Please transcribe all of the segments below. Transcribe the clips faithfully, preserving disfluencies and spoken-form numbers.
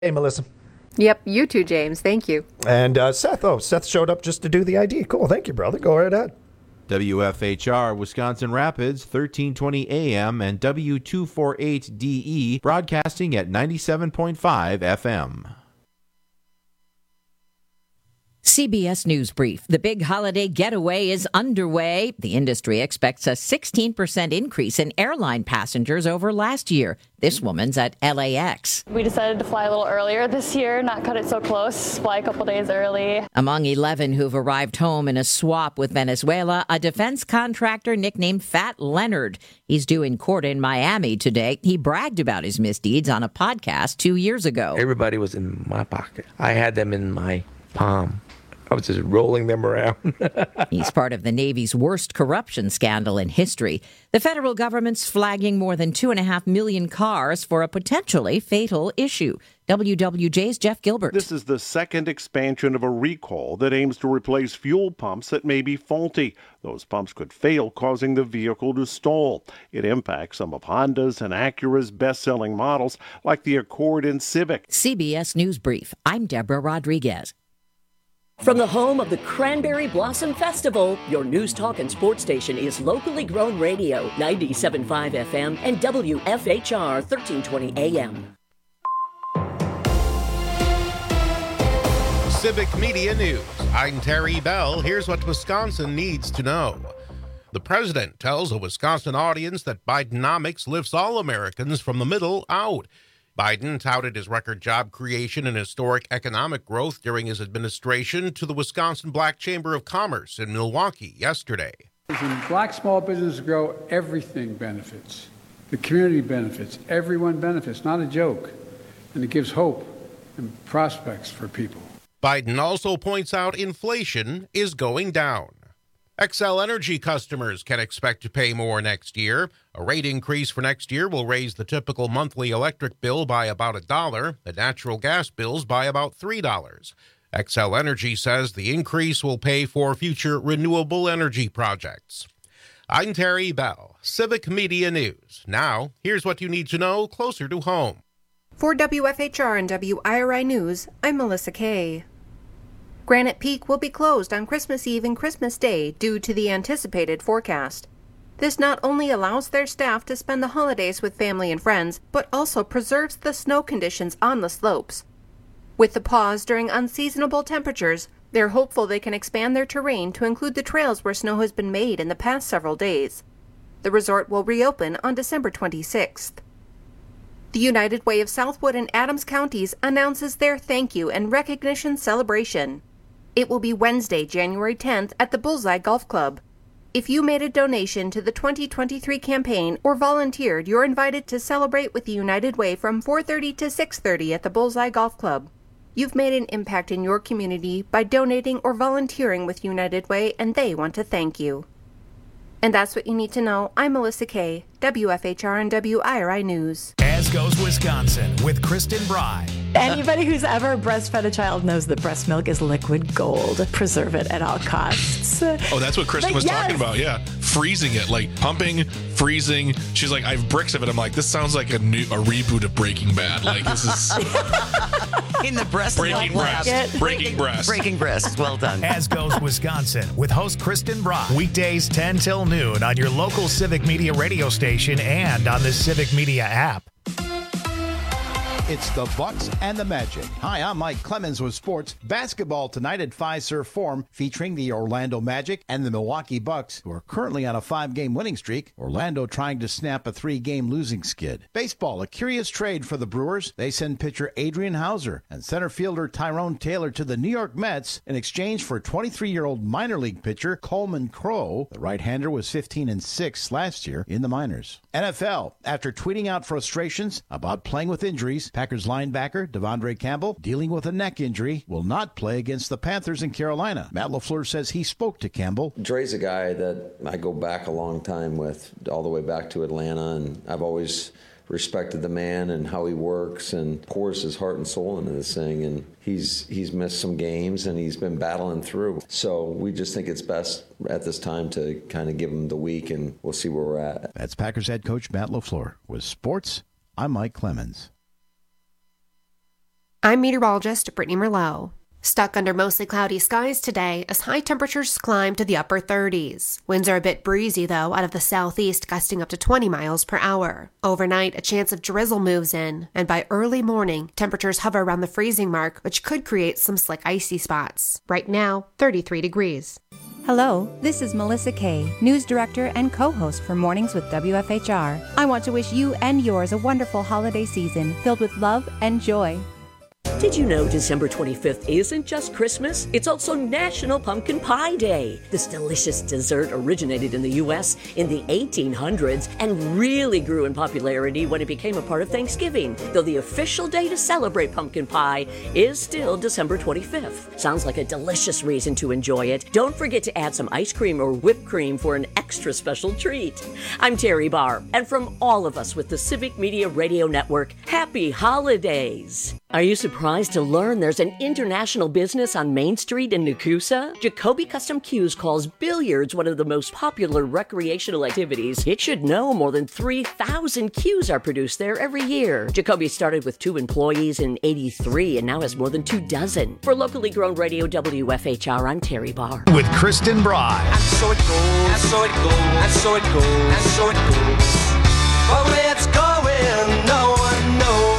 Hey, Melissa. Yep, you too, James. Thank you. And uh, Seth. Oh, Seth showed up just to do the I D. Cool. Thank you, brother. Go right ahead. W F H R, Wisconsin Rapids, thirteen twenty A M and W two forty-eight D E, broadcasting at ninety-seven point five F M. C B S News Brief. The big holiday getaway is underway. The industry expects a sixteen percent increase in airline passengers over last year. This woman's at L A X. We decided to fly a little earlier this year, not cut it so close, fly a couple days early. Among eleven who've arrived home in a swap with Venezuela, a defense contractor nicknamed Fat Leonard. He's due in court in Miami today. He bragged about his misdeeds on a podcast two years ago. Everybody was in my pocket. I had them in my palm. I was just rolling them around. He's part of the Navy's worst corruption scandal in history. The federal government's flagging more than two and a half million cars for a potentially fatal issue. W W J's Jeff Gilbert. This is the second expansion of a recall that aims to replace fuel pumps that may be faulty. Those pumps could fail, causing the vehicle to stall. It impacts some of Honda's and Acura's best-selling models, like the Accord and Civic. C B S News Brief. I'm Deborah Rodriguez. From the home of the Cranberry Blossom Festival, your news, talk, and sports station is locally grown radio, ninety-seven point five F M and W F H R thirteen twenty A M. Civic Media News. I'm Terry Bell. Here's what Wisconsin needs to know. The president tells a Wisconsin audience that Bidenomics lifts all Americans from the middle out. Biden touted his record job creation and historic economic growth during his administration to the Wisconsin Black Chamber of Commerce in Milwaukee yesterday. When black small businesses grow, everything benefits. The community benefits. Everyone benefits. Not a joke. And it gives hope and prospects for people. Biden also points out inflation is going down. Xcel Energy customers can expect to pay more next year. A rate increase for next year will raise the typical monthly electric bill by about a dollar, the natural gas bills by about three dollars. Xcel Energy says the increase will pay for future renewable energy projects. I'm Terry Bell, Civic Media News. Now, here's what you need to know closer to home. For W F H R and W I R I News, I'm Melissa Kay. Granite Peak will be closed on Christmas Eve and Christmas Day due to the anticipated forecast. This not only allows their staff to spend the holidays with family and friends, but also preserves the snow conditions on the slopes. With the pause during unseasonable temperatures, they're hopeful they can expand their terrain to include the trails where snow has been made in the past several days. The resort will reopen on December twenty-sixth. The United Way of Southwood and Adams Counties announces their thank you and recognition celebration. It will be Wednesday, January tenth at the Bullseye Golf Club. If you made a donation to the twenty twenty-three campaign or volunteered, you're invited to celebrate with the United Way from four thirty to six thirty at the Bullseye Golf Club. You've made an impact in your community by donating or volunteering with United Way, and they want to thank you. And that's what you need to know. I'm Melissa Kay, W F H R and W I R I News. As goes Wisconsin with Kristen Bry. Anybody who's ever breastfed a child knows that breast milk is liquid gold. Preserve it at all costs. Oh, that's what Kristen But was yes. talking about. Yeah. Freezing it, like pumping, freezing. She's like, I have bricks of it. I'm like, this sounds like a new a reboot of Breaking Bad. Like, this is in the breast breaking milk breast. Breaking breast. Breaking breast. Well done. As goes Wisconsin with host Kristen Bry. Weekdays ten till noon on your local Civic Media radio station and on the Civic Media app. It's the Bucks and the Magic. Hi, I'm Mike Clemens with sports. Basketball tonight at Fiserv Forum featuring the Orlando Magic and the Milwaukee Bucks, who are currently on a five-game winning streak. Orlando trying to snap a three-game losing skid. Baseball, a curious trade for the Brewers. They send pitcher Adrian Hauser and center fielder Tyrone Taylor to the New York Mets in exchange for twenty-three-year-old minor league pitcher Coleman Crowe. The right-hander was fifteen and six last year in the minors. N F L, after tweeting out frustrations about playing with injuries, Packers linebacker Devondre Campbell, dealing with a neck injury, will not play against the Panthers in Carolina. Matt LaFleur says he spoke to Campbell. Dre's a guy that I go back a long time with, all the way back to Atlanta, and I've always respected the man and how he works and pours his heart and soul into this thing. And he's he's missed some games and he's been battling through. So we just think it's best at this time to kind of give him the week, and we'll see where we're at. That's Packers head coach Matt LaFleur. With sports, I'm Mike Clemens. I'm meteorologist Brittany Merlot. Stuck under mostly cloudy skies today as high temperatures climb to the upper thirties. Winds are a bit breezy, though, out of the southeast, gusting up to twenty miles per hour. Overnight, a chance of drizzle moves in, and by early morning, temperatures hover around the freezing mark, which could create some slick icy spots. Right now, thirty-three degrees. Hello, this is Melissa Kay, news director and co-host for Mornings with W F H R. I want to wish you and yours a wonderful holiday season filled with love and joy. Did you know December twenty-fifth isn't just Christmas? It's also National Pumpkin Pie Day. This delicious dessert originated in the U S in the eighteen hundreds and really grew in popularity when it became a part of Thanksgiving, though the official day to celebrate pumpkin pie is still December twenty-fifth. Sounds like a delicious reason to enjoy it. Don't forget to add some ice cream or whipped cream for an extra special treat. I'm Terry Barr, and from all of us with the Civic Media Radio Network, happy holidays. Are you surprised to learn there's an international business on Main Street in Nakusa? Jacoby Custom Cues calls billiards one of the most popular recreational activities. It should know more than three thousand cues are produced there every year. Jacoby started with two employees in eighty-three and now has more than two dozen. For locally grown radio W F H R, I'm Terry Barr. With Kristen Bry. And so it goes, and so it goes, and so it goes, and so it goes. But where it's going, no one knows.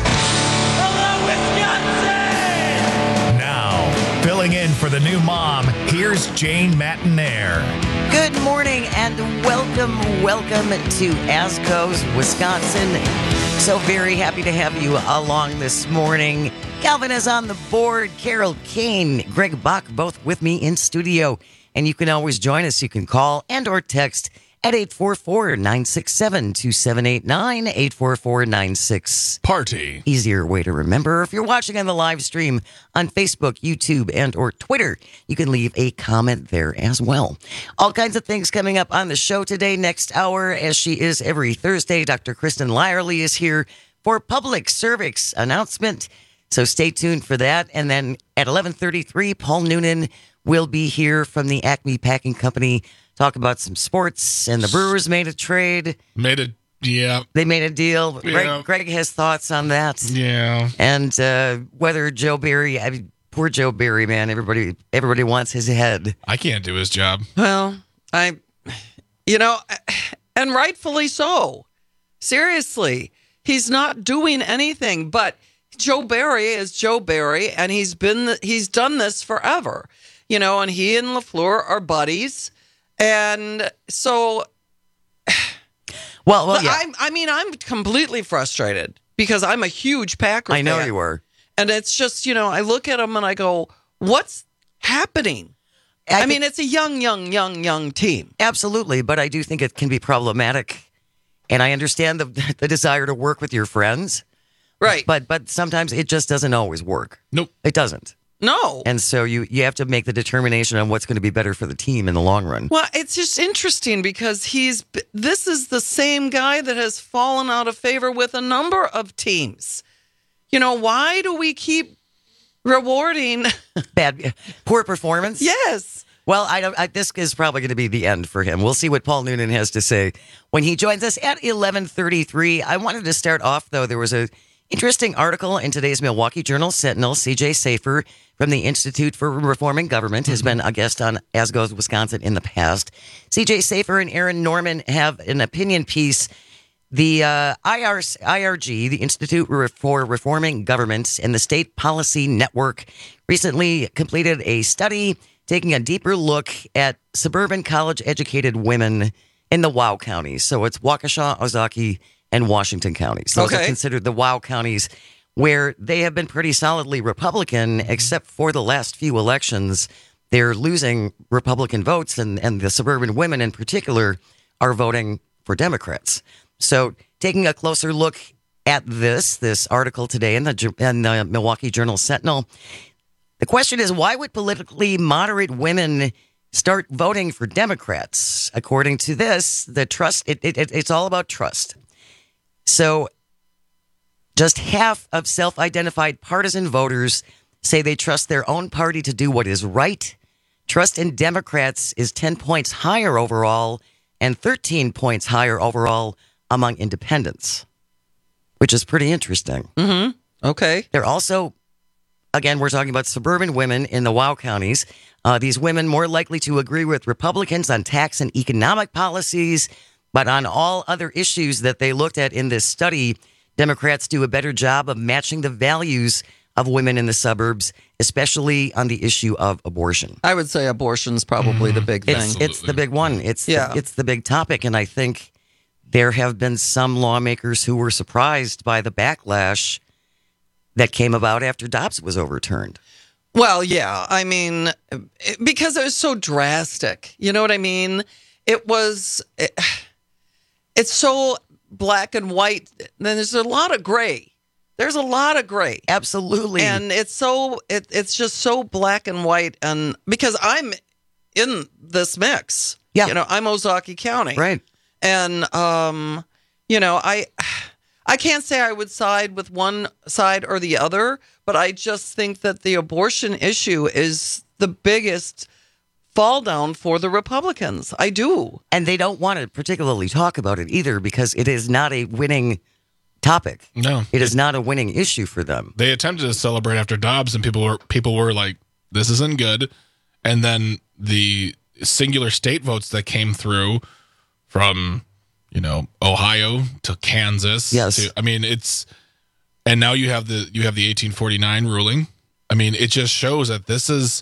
Now, filling in for the new mom, here's Jane Matinaire. Good morning and welcome, welcome to Asco's, Wisconsin. So very happy to have you along this morning. Calvin is on the board, Carol Kane, Greg Bach, both with me in studio. And you can always join us. You can call and or text at eight four four, nine six seven, two seven eight nine, eight four four nine six. Party. Easier way to remember. If you're watching on the live stream on Facebook, YouTube, and or Twitter, you can leave a comment there as well. All kinds of things coming up on the show today. Next hour, as she is every Thursday, Doctor Kristen Lyerly is here for public service announcement. So stay tuned for that. And then at eleven thirty-three, Paul Noonan will be here from the Acme Packing Company. Talk about some sports, and the Brewers made a trade. Made a, yeah. They made a deal. Yeah. Greg, Greg has thoughts on that. Yeah. And uh, whether Joe Barry, I mean, poor Joe Barry, man, everybody everybody wants his head. I can't do his job. Well, I, you know, and rightfully so. Seriously, he's not doing anything, but Joe Barry is Joe Barry, and he's been, he's done this forever, you know, and he and LaFleur are buddies. And so, well, well, yeah. I, I mean, I'm completely frustrated because I'm a huge Packer fan. I know you were. And it's just, you know, I look at them and I go, what's happening? I, I mean, it's a young, young, young, young team. Absolutely. But I do think it can be problematic. And I understand the the desire to work with your friends. Right. But but sometimes it just doesn't always work. Nope. It doesn't. No. And so you, you have to make the determination on what's going to be better for the team in the long run. Well, it's just interesting because he's this is the same guy that has fallen out of favor with a number of teams. You know, why do we keep rewarding bad, poor performance? Yes. Well, I don't. I, this is probably going to be the end for him. We'll see what Paul Noonan has to say when he joins us at eleven thirty-three. I wanted to start off, though. There was a interesting article in today's Milwaukee Journal Sentinel. C J Safer from the Institute for Reforming Government has been a guest on As Goes Wisconsin in the past. C J Safer and Aaron Norman have an opinion piece. The uh, I R, I R G, the Institute for Reforming Government, and the State Policy Network recently completed a study taking a deeper look at suburban college-educated women in the WOW counties. So it's Waukesha, Ozaukee, and Washington counties. Those okay. are considered the WOW counties, where they have been pretty solidly Republican, except for the last few elections. They're losing Republican votes, and, and the suburban women in particular are voting for Democrats. So taking a closer look at this, this article today in the, in the Milwaukee Journal Sentinel, the question is, why would politically moderate women start voting for Democrats? According to this, the trust, it, it, it's all about trust. So just half of self-identified partisan voters say they trust their own party to do what is right. Trust in Democrats is ten points higher overall and thirteen points higher overall among independents, which is pretty interesting. Mm-hmm. Okay. They're also, again, we're talking about suburban women in the WOW counties. Uh, these women more likely to agree with Republicans on tax and economic policies, but on all other issues that they looked at in this study, Democrats do a better job of matching the values of women in the suburbs, especially on the issue of abortion. I would say abortion's probably the big thing. It's, it's the big one. It's Yeah. the, it's the big topic, and I think there have been some lawmakers who were surprised by the backlash that came about after Dobbs was overturned. Well, yeah. I mean, it- because it was so drastic. You know what I mean? It was, it, it's so black and white. Then there's a lot of gray. There's a lot of gray. Absolutely. And it's so, it, it's just so black and white. And because I'm in this mix. Yeah. You know, I'm Ozaukee County. Right. And, um, you know, I, I can't say I would side with one side or the other, but I just think that the abortion issue is the biggest fall down for the Republicans. I do. And they don't want to particularly talk about it either because it is not a winning topic. No. It is not a winning issue for them. They attempted to celebrate after Dobbs, and people were people were like, "This isn't good." And then the singular state votes that came through from, you know, Ohio to Kansas. Yes. To, I mean, it's, and now you have the you have the eighteen forty-nine ruling. I mean, it just shows that this is.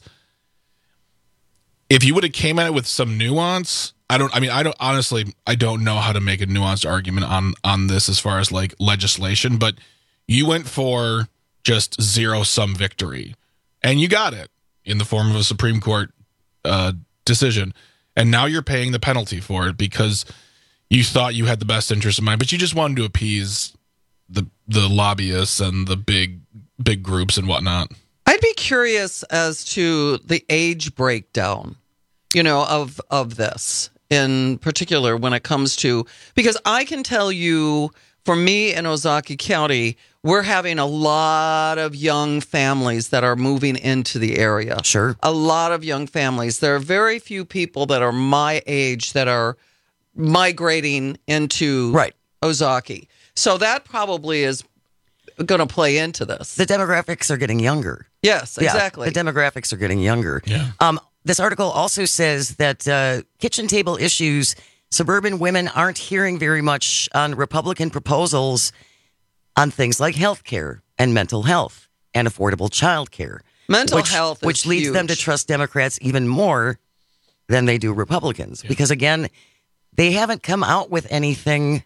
If you would have came at it with some nuance, I don't. I mean, I don't honestly. I don't know how to make a nuanced argument on on this as far as like legislation. But you went for just zero sum victory, and you got it in the form of a Supreme Court uh, decision. And now you're paying the penalty for it because you thought you had the best interest in mind, but you just wanted to appease the the lobbyists and the big big groups and whatnot. I'd be curious as to the age breakdown, you know, of of this in particular when it comes to, because I can tell you, for me in Ozaukee County, we're having a lot of young families that are moving into the area. Sure. A lot of young families. There are very few people that are my age that are migrating into right. Ozaukee. So that probably is going to play into this. The demographics are getting younger. Yes, exactly. Yeah, the demographics are getting younger. Yeah. Um, this article also says that uh, kitchen table issues, suburban women aren't hearing very much on Republican proposals on things like health care and mental health and affordable child care. Mental which, health is Which leads huge. them to trust Democrats even more than they do Republicans. Yeah. Because, again, they haven't come out with anything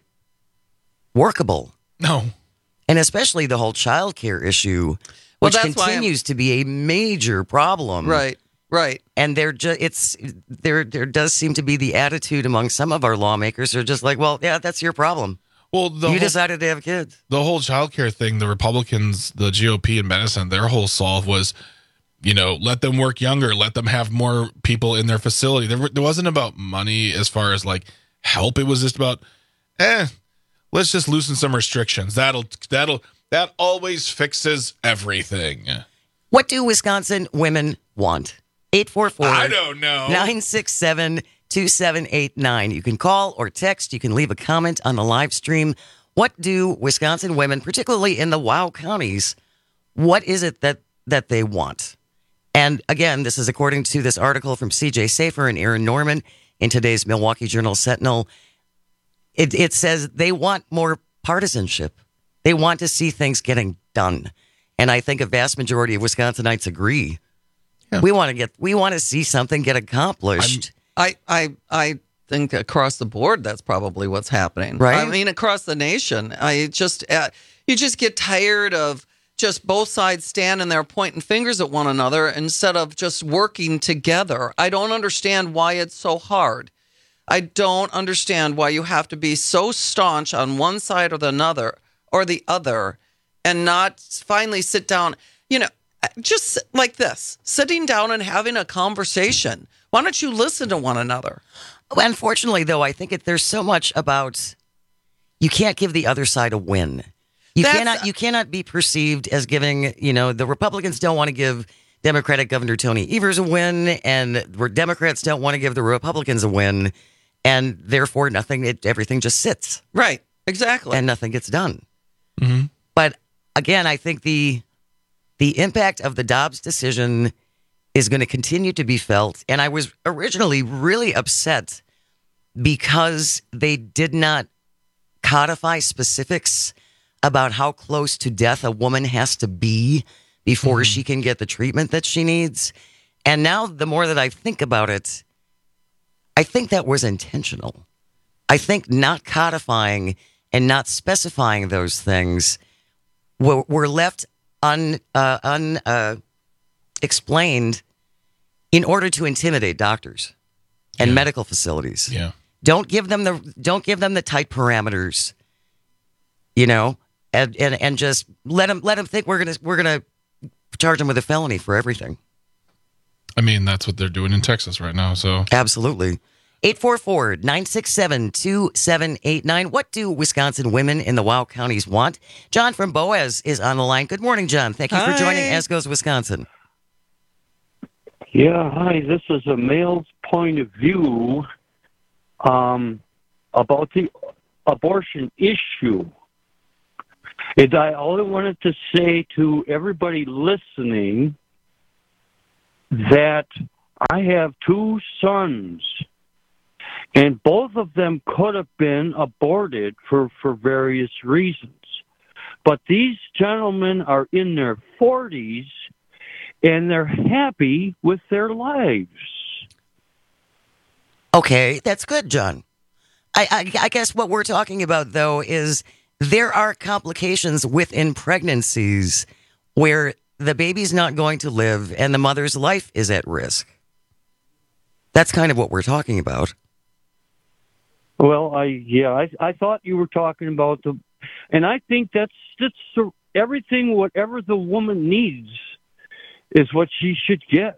workable. No. And especially the whole child care issue, Well, which that's why I'm- continues to be a major problem. Right, right. And there ju- it's there there does seem to be the attitude among some of our lawmakers who are just like, well, yeah, that's your problem. Well, the you whole, decided to have kids. The whole childcare thing, the Republicans, the G O P in Madison, their whole solve was, you know, let them work younger, let them have more people in their facility. There, there wasn't about money as far as like help. It was just about, eh, let's just loosen some restrictions. That'll that'll that always fixes everything. What do Wisconsin women want? eight four four I don't know. nine six seven two seven eight nine. You can call or text. You can leave a comment on the live stream. What do Wisconsin women, particularly in the WOW counties, what is it that, that they want? And again, this is according to this article from C J Safer and Aaron Norman in today's Milwaukee Journal Sentinel. It, it says they want more partisanship. They want to see things getting done. And I think a vast majority of Wisconsinites agree. Yeah. We want to get, we want to see something get accomplished. I, I, I think across the board, that's probably what's happening. Right. I mean, across the nation, I just, uh, you just get tired of just both sides standing there pointing fingers at one another instead of just working together. I don't understand why it's so hard. I don't understand why you have to be so staunch on one side or the another or the other and not finally sit down, you know, just like this, sitting down and having a conversation. Why don't you listen to one another? Unfortunately, though, I think it, there's so much about you can't give the other side a win. You That's, cannot you cannot be perceived as giving, you know, the Republicans don't want to give Democratic Governor Tony Evers a win, and the Democrats don't want to give the Republicans a win, and therefore nothing, it, everything just sits. Right, exactly. And nothing gets done. Mm-hmm. But again, I think the the impact of the Dobbs decision is going to continue to be felt. And I was originally really upset because they did not codify specifics about how close to death a woman has to be before mm-hmm. she can get the treatment that she needs. And now the more that I think about it, I think that was intentional. I think not codifying and not specifying those things were, were left un, uh, un, uh, explained in order to intimidate doctors and yeah. medical facilities. Yeah. Don't give them the don't give them the tight parameters, you know, and and, and just let them let them think we're gonna we're gonna charge them with a felony for everything. I mean, that's what they're doing in Texas right now. So absolutely. eight four four, nine six seven, two seven eight nine. What do Wisconsin women in the Wow counties want? John from Boaz is on the line. Good morning, John. Thank you Hi. for joining As Goes Wisconsin. Yeah, hi. This is a male's point of view um, about the abortion issue. And I only wanted to say to everybody listening that I have two sons, and both of them could have been aborted for, for various reasons. But these gentlemen are in their forties, and they're happy with their lives. Okay, that's good, John. I, I, I guess what we're talking about, though, is there are complications within pregnancies where the baby's not going to live and the mother's life is at risk. That's kind of what we're talking about. Well, I yeah, I I thought you were talking about the, and I think that's that's the, everything. Whatever the woman needs is what she should get.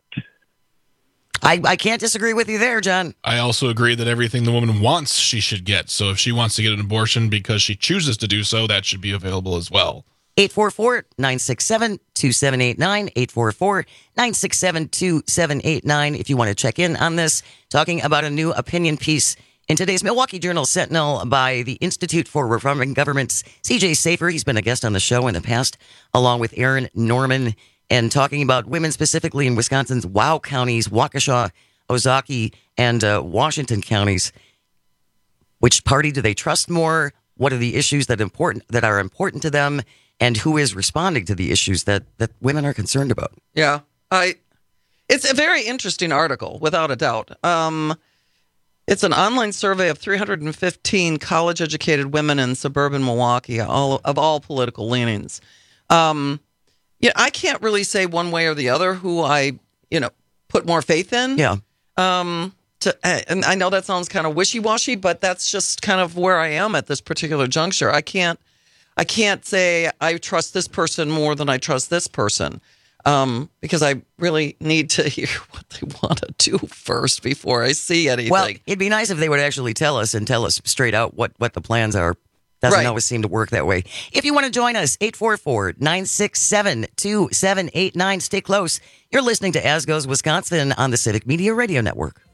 I, I can't disagree with you there, John. I also agree that everything the woman wants, she should get. So if she wants to get an abortion because she chooses to do so, that should be available as well. eight four four, nine six seven, two seven eight nine, eight four four, nine six seven, two seven eight nine. If you want to check in on this, talking about a new opinion piece in today's Milwaukee Journal Sentinel by the Institute for Reforming Government's C J Safer. He's been a guest on the show in the past, along with Aaron Norman, and talking about women specifically in Wisconsin's Wow counties, Waukesha, Ozaukee, and uh, Washington counties. Which party do they trust more? What are the issues that important that are important to them? And who is responding to the issues that, that women are concerned about? Yeah, I. It's a very interesting article, without a doubt. Um, it's an online survey of three hundred fifteen college-educated women in suburban Milwaukee, all of all political leanings. Um, yeah, I can't really say one way or the other who I, you know, put more faith in. Yeah. Um, to, and I know that sounds kind of wishy-washy, but that's just kind of where I am at this particular juncture. I can't. I can't say I trust this person more than I trust this person, um, because I really need to hear what they want to do first before I see anything. Well, it'd be nice if they would actually tell us and tell us straight out what, what the plans are. Doesn't Right. always seem to work that way. If you want to join us, eight four four, nine six seven, two seven eight nine. Stay close. You're listening to As Goes Wisconsin on the Civic Media Radio Network.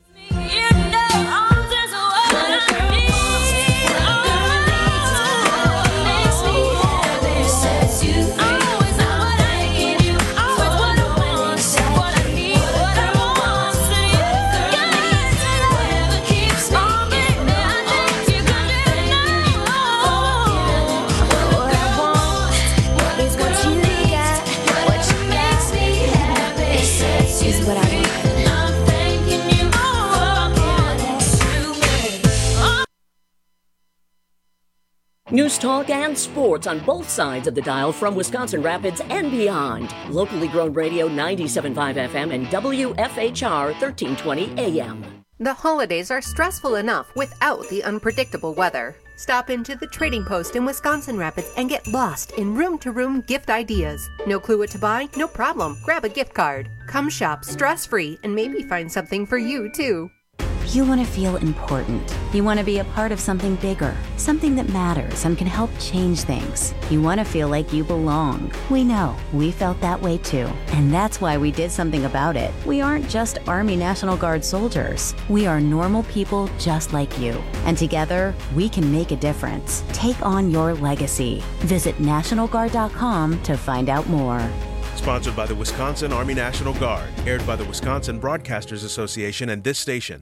News talk and sports on both sides of the dial from Wisconsin Rapids and beyond. Locally grown radio ninety-seven point five F M and W F H R thirteen twenty A M. The holidays are stressful enough without the unpredictable weather. Stop into the Trading Post in Wisconsin Rapids and get lost in room-to-room gift ideas. No clue what to buy? No problem. Grab a gift card. Come shop stress-free and maybe find something for you, too. You want to feel important. You want to be a part of something bigger, something that matters and can help change things. You want to feel like you belong. We know. We felt that way too. And that's why we did something about it. We aren't just Army National Guard soldiers. We are normal people just like you. And together, we can make a difference. Take on your legacy. Visit National Guard dot com to find out more. Sponsored by the Wisconsin Army National Guard. Aired by the Wisconsin Broadcasters Association and this station.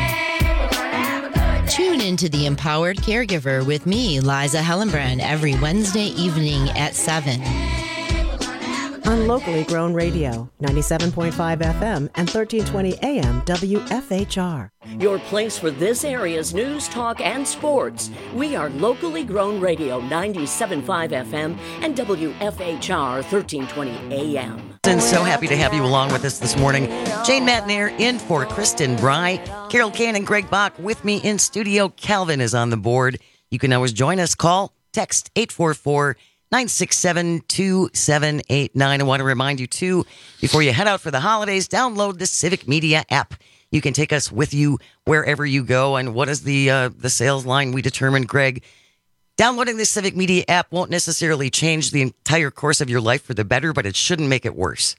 Tune into The Empowered Caregiver with me, Liza Hellenbrand, every Wednesday evening at seven. On locally grown radio, ninety-seven point five F M and thirteen twenty A M W F H R. Your place for this area's news, talk, and sports. We are locally grown radio, ninety-seven point five F M and W F H R, thirteen twenty A M. And so happy to have you along with us this morning. Jane Matnair in for Kristen Bry. Carol Kane and Greg Bach with me in studio. Calvin is on the board. You can always join us. Call, text eight four four, nine six seven, two seven eight nine. I want to remind you, too, before you head out for the holidays, download the Civic Media app. You can take us with you wherever you go. And what is the uh, the sales line we determined, Greg? Downloading the Civic Media app won't necessarily change the entire course of your life for the better, but it shouldn't make it worse.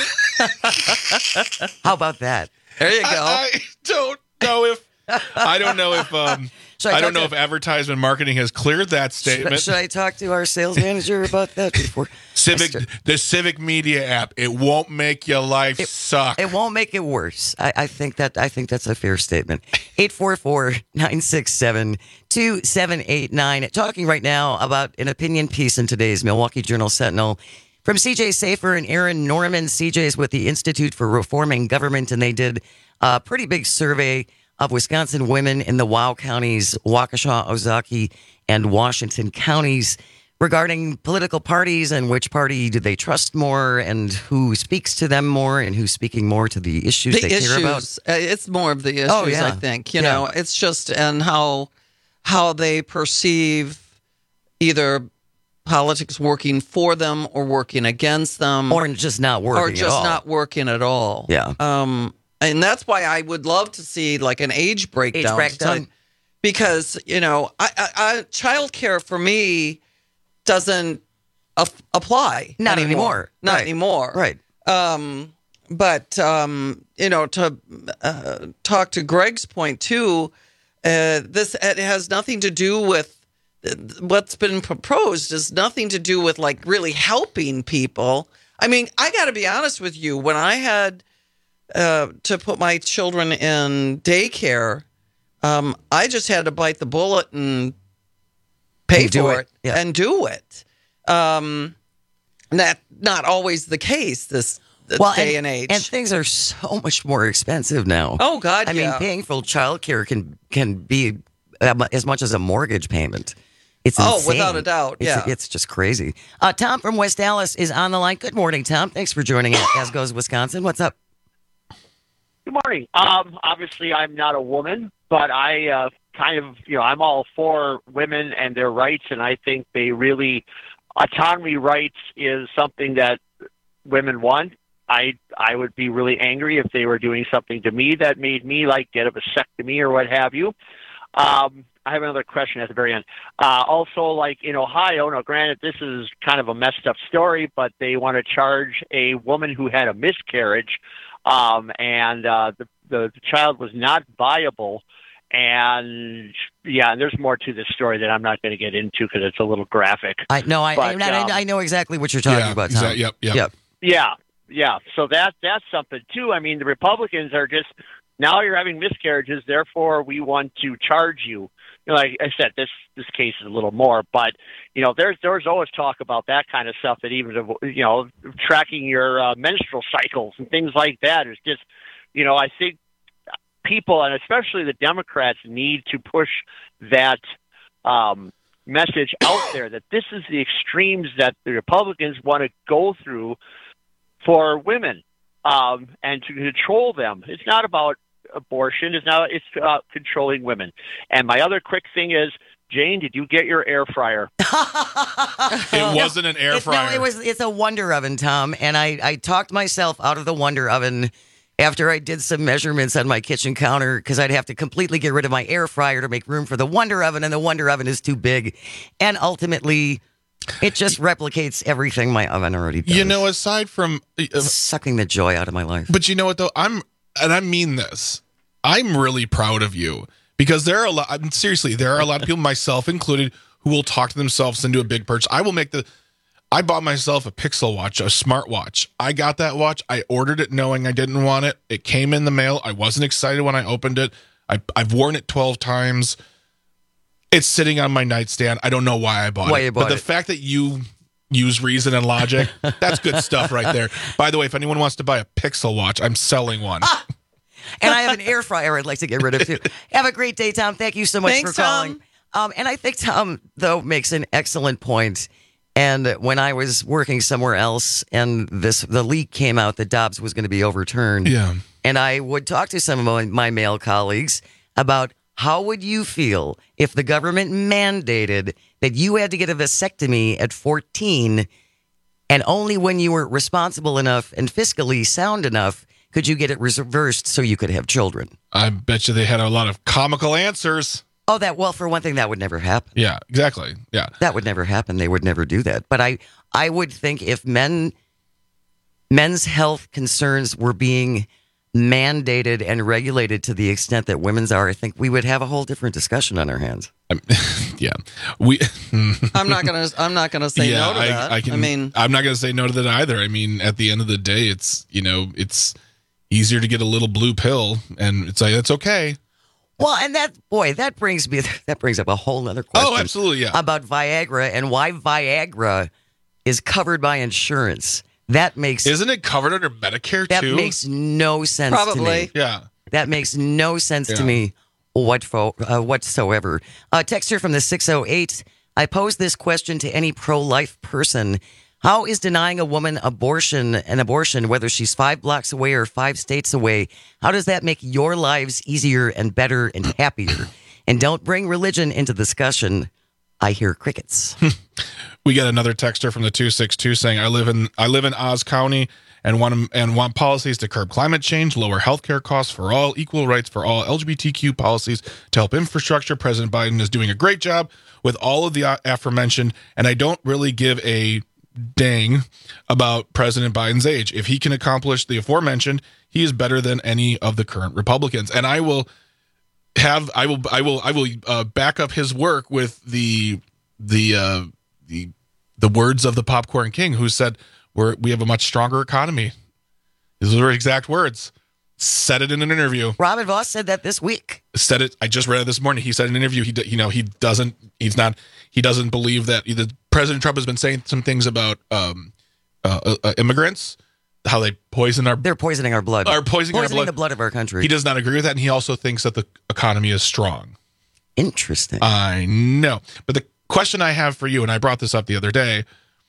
How about that? There you go. I, I don't know if I don't know if um, I, I don't know to, if advertisement marketing has cleared that statement. Should, should I talk to our sales manager about that before? Civic, the Civic Media app. It won't make your life it, suck. It won't make it worse. I, I think that I think that's a fair statement. eight four four, nine six seven, two seven eight nine. Talking right now about an opinion piece in today's Milwaukee Journal Sentinel from C J Safer and Aaron Norman. C J's with the Institute for Reforming Government, and they did a pretty big survey of Wisconsin women in the W O W counties, Waukesha, Ozaukee, and Washington counties, regarding political parties and which party do they trust more and who speaks to them more and who's speaking more to the issues the they issues, care about. Uh, it's more of the issues, oh, yeah. I think. You yeah. know, it's just and how how they perceive either politics working for them or working against them, or just not working, or just at all. not working at all. Yeah. Um. And that's why I would love to see like an age breakdown. Age breakdown. Because, you know, I, I, I, childcare for me doesn't a- apply. Not anymore. anymore. Not right. anymore. Right. Um, but, um, you know, to uh, talk to Greg's point, too, uh, this it has nothing to do with what's been proposed, has nothing to do with like really helping people. I mean, I got to be honest with you. When I had Uh, to put my children in daycare, um, I just had to bite the bullet and pay do for it, it, yeah. and do it. Um, that not always the case this well, day and, and age. And things are so much more expensive now. Oh God! I yeah. mean, paying for childcare can can be as much as a mortgage payment. It's oh, insane. without a doubt. It's, yeah, it's just crazy. Uh, Tom from West Dallas is on the line. Good morning, Tom. Thanks for joining us. As goes Wisconsin. What's up? Good morning. Um, obviously, I'm not a woman, but I uh, kind of, you know, I'm all for women and their rights, and I think they really, autonomy rights is something that women want. I I would be really angry if they were doing something to me that made me like get a vasectomy or what have you. Um, I have another question at the very end. Uh, also, like in Ohio, now granted, this is kind of a messed up story, but they want to charge a woman who had a miscarriage. Um, and uh, the, the the child was not viable, and yeah, and there's more to this story that I'm not going to get into because it's a little graphic. I know, I, but, I, um, I know exactly what you're talking yeah, about, Tom. Exactly, yep, yep, yep. Yeah, yeah. So that that's something too. I mean, the Republicans are just now you're having miscarriages, therefore we want to charge you. You know, like I said, this this case is a little more, but you know, there's there's always talk about that kind of stuff. That even you know, tracking your uh, menstrual cycles and things like that is just, you know, I think people and especially the Democrats need to push that um, message out there that this is the extremes that the Republicans want to go through for women um, and to control them. It's not about abortion, is now it's uh, controlling women. And my other quick thing is, Jane, did you get your air fryer? It wasn't an air It, fryer. no, it was. It's a Wonder Oven, Tom. And I, I talked myself out of the Wonder Oven after I did some measurements on my kitchen counter because I'd have to completely get rid of my air fryer to make room for the Wonder Oven, and the Wonder Oven is too big. And ultimately, it just replicates everything my oven already does. You know, aside from uh, sucking the joy out of my life. But you know what, though? I'm, and I mean this, I'm really proud of you because there are a lot, I mean, seriously, there are a lot of people, myself included, who will talk to themselves into a big purchase. I will make the, I bought myself a Pixel watch, a smartwatch. I got that watch. I ordered it knowing I didn't want it. It came in the mail. I wasn't excited when I opened it. I, I've worn it twelve times. It's sitting on my nightstand. I don't know why I bought why it. You bought but the it. fact that you use reason and logic, that's good stuff right there. By the way, if anyone wants to buy a Pixel watch, I'm selling one. Ah! And I have an air fryer I'd like to get rid of, too. Have a great day, Tom. Thank you so much Thanks, for calling. Tom. Um, and I think Tom, though, makes an excellent point. And when I was working somewhere else and this the leak came out that Dobbs was going to be overturned, yeah. and I would talk to some of my, my male colleagues about how would you feel if the government mandated that you had to get a vasectomy at fourteen and only when you were responsible enough and fiscally sound enough could you get it reversed so you could have children? I bet you they had a lot of comical answers. Oh, that, well, for one thing, that would never happen. Yeah, exactly. Yeah. That would never happen. They would never do that. But I, I would think if men, men's health concerns were being mandated and regulated to the extent that women's are, I think we would have a whole different discussion on our hands. Um, yeah. We. I'm not gonna. I'm not gonna say yeah, no to I, that. I, can, I mean, I'm not gonna say no to that either. I mean, at the end of the day, it's you know, it's easier to get a little blue pill, and it's like it's okay. Well, and that, boy, that brings me, that brings up a whole other question. Oh, absolutely, yeah. About Viagra and why Viagra is covered by insurance. That makes... Isn't it covered under Medicare, that too? That makes no sense Probably. to me. Yeah. That makes no sense yeah. to me what fo- uh, whatsoever. Uh, text here from the six oh eight. I pose this question to any pro-life person. How is denying a woman abortion an abortion, whether she's five blocks away or five states away, how does that make your lives easier and better and happier? And don't bring religion into discussion. I hear crickets. We got another texter from the two six two saying, I live in I live in Oz County and want and want policies to curb climate change, lower healthcare costs for all, equal rights for all, L G B T Q policies to help infrastructure. President Biden is doing a great job with all of the aforementioned, and I don't really give a dang about President Biden's age. If he can accomplish the aforementioned, he is better than any of the current Republicans. And I will have, I will, I will, I will uh, back up his work with the, the, uh, the, the words of the Popcorn King, who said, we're, we have a much stronger economy. These are exact words. Said it in an interview. Robin Voss said that this week. Said it. I just read it this morning. He said in an interview, he, you know, he doesn't, he's not, he doesn't believe that either President Trump has been saying some things about um, uh, uh, immigrants, how they poison our, they're poisoning our blood, are poisoning, poisoning our blood. the blood of our country. He does not agree with that. And he also thinks that the economy is strong. Interesting. I know. But the question I have for you, and I brought this up the other day,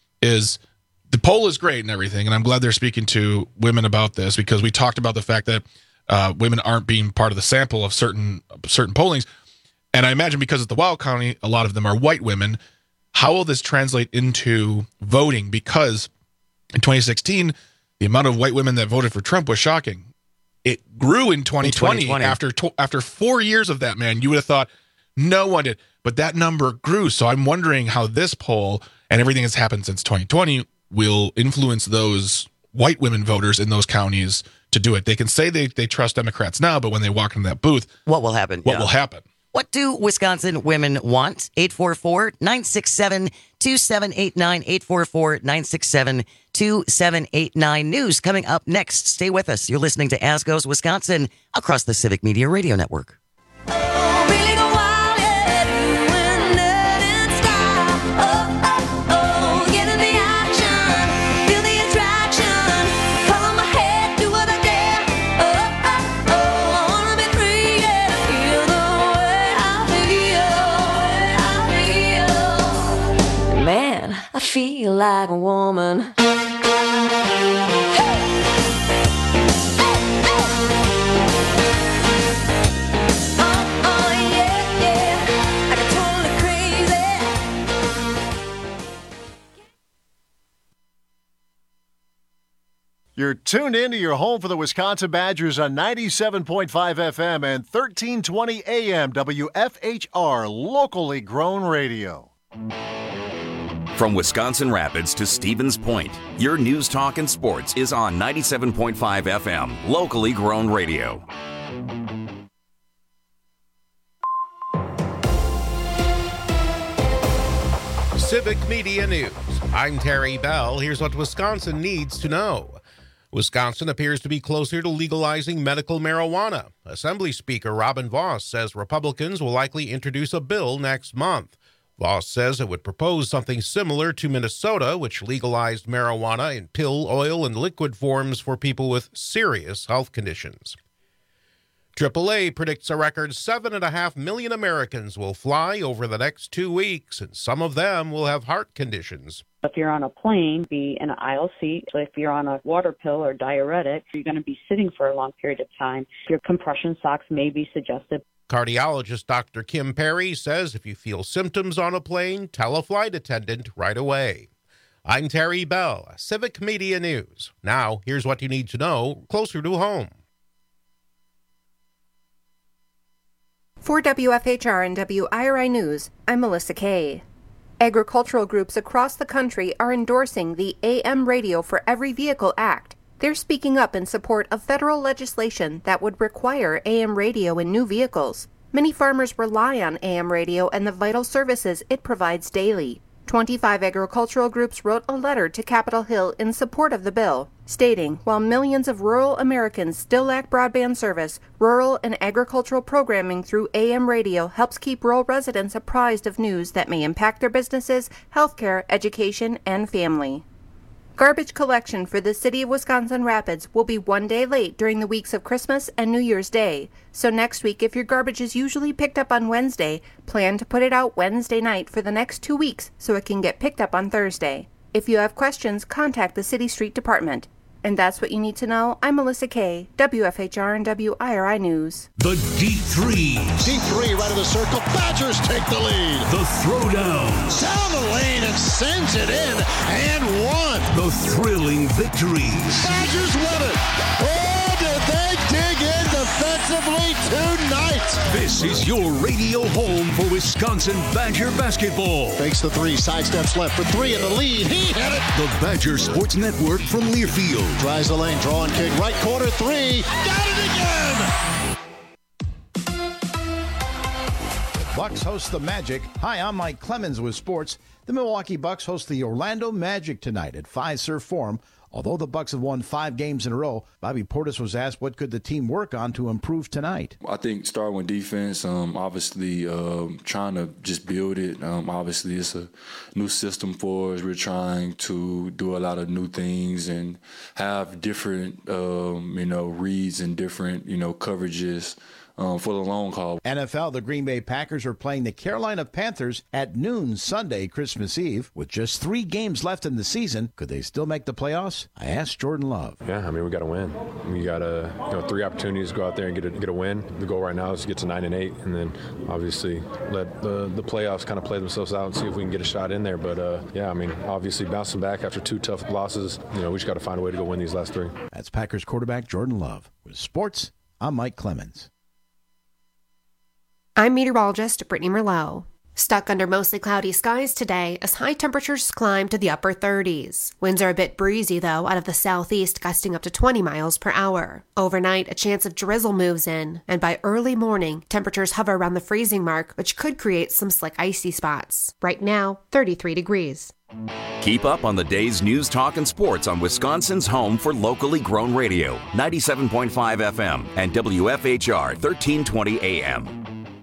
is the poll is great and everything, and I'm glad they're speaking to women about this because we talked about the fact that uh, women aren't being part of the sample of certain certain pollings. And I imagine because it's the Wild County, a lot of them are white women. How will this translate into voting? Because in twenty sixteen, the amount of white women that voted for Trump was shocking. It grew in twenty twenty, in twenty twenty. after tw- after four years of that, man. You would have thought no one did, but that number grew. So I'm wondering how this poll and everything that's happened since twenty twenty will influence those white women voters in those counties to do it. They can say they, they trust Democrats now, but when they walk into that booth, what will happen? What yeah. will happen? What do Wisconsin women want? eight four four, nine six seven, two seven eight nine, eight four four, nine six seven, two seven eight nine. News coming up next. Stay with us. You're listening to As Goes Wisconsin across the Civic Media Radio Network. Man, I feel like a woman. You're tuned in to your home for the Wisconsin Badgers on ninety-seven point five F M and thirteen twenty A M W F H R, locally grown radio. From Wisconsin Rapids to Stevens Point, your news, talk, and sports is on ninety-seven point five F M, locally grown radio. Civic Media News. I'm Terry Bell. Here's what Wisconsin needs to know. Wisconsin appears to be closer to legalizing medical marijuana. Assembly Speaker Robin Vos says Republicans will likely introduce a bill next month. Vos says it would propose something similar to Minnesota, which legalized marijuana in pill, oil, and liquid forms for people with serious health conditions. triple A predicts a record seven point five million Americans will fly over the next two weeks, and some of them will have heart conditions. If you're on a plane, be in an aisle seat. So if you're on a water pill or diuretic, you're going to be sitting for a long period of time. Your compression socks may be suggested. Cardiologist Doctor Kim Perry says if you feel symptoms on a plane, tell a flight attendant right away. I'm Terry Bell, Civic Media News. Now, here's what you need to know closer to home. For W F H R and W I R I News, I'm Melissa Kay. Agricultural groups across the country are endorsing the A M Radio for Every Vehicle Act. They're speaking up in support of federal legislation that would require A M radio in new vehicles. Many farmers rely on A M radio and the vital services it provides daily. twenty-five agricultural groups wrote a letter to Capitol Hill in support of the bill, stating, while millions of rural Americans still lack broadband service, rural and agricultural programming through A M radio helps keep rural residents apprised of news that may impact their businesses, healthcare, education, and family. Garbage collection for the City of Wisconsin Rapids will be one day late during the weeks of Christmas and New Year's Day. So next week, if your garbage is usually picked up on Wednesday, plan to put it out Wednesday night for the next two weeks so it can get picked up on Thursday. If you have questions, contact the City Street Department. And that's what you need to know. I'm Melissa Kay, W F H R and W I R I News. The deep threes. Deep three, right of the circle. Badgers take the lead. The throwdowns. Down the lane and sends it in and one. The thrilling victories. Badgers win it. Oh, did they dig in defensively tonight? This is your radio home for Wisconsin Badger basketball. Fakes the three, sidesteps left for three in the lead. He hit it. The Badger Sports Network from Learfield. Tries the lane, draw and kick, right corner three. Got it again! Bucks host the Magic. Hi, I'm Mike Clemens with sports. The Milwaukee Bucks host the Orlando Magic tonight at Fiserv Forum. Although the Bucks have won five games in a row, Bobby Portis was asked what could the team work on to improve tonight. I think starting with defense, um, obviously um, trying to just build it. Um, obviously, it's a new system for us. We're trying to do a lot of new things and have different, um, you know, reads and different, you know, coverages. Um, for the long haul. N F L, the Green Bay Packers are playing the Carolina Panthers at noon Sunday, Christmas Eve. With just three games left in the season, could they still make the playoffs? I asked Jordan Love. Yeah, I mean, we got to win. We got to, you know, three opportunities to go out there and get a, get a win. The goal right now is to get to nine and eight, and then obviously let the, the playoffs kind of play themselves out and see if we can get a shot in there. But uh, yeah, I mean, obviously bouncing back after two tough losses, you know, we just got to find a way to go win these last three. That's Packers quarterback Jordan Love. With sports, I'm Mike Clemens. I'm meteorologist Brittany Merlot. Stuck under mostly cloudy skies today as high temperatures climb to the upper thirties. Winds are a bit breezy, though, out of the southeast, gusting up to twenty miles per hour. Overnight, a chance of drizzle moves in, and by early morning, temperatures hover around the freezing mark, which could create some slick icy spots. Right now, thirty-three degrees. Keep up on the day's news, talk, and sports on Wisconsin's home for locally grown radio, ninety-seven point five F M and W F H R thirteen twenty A M.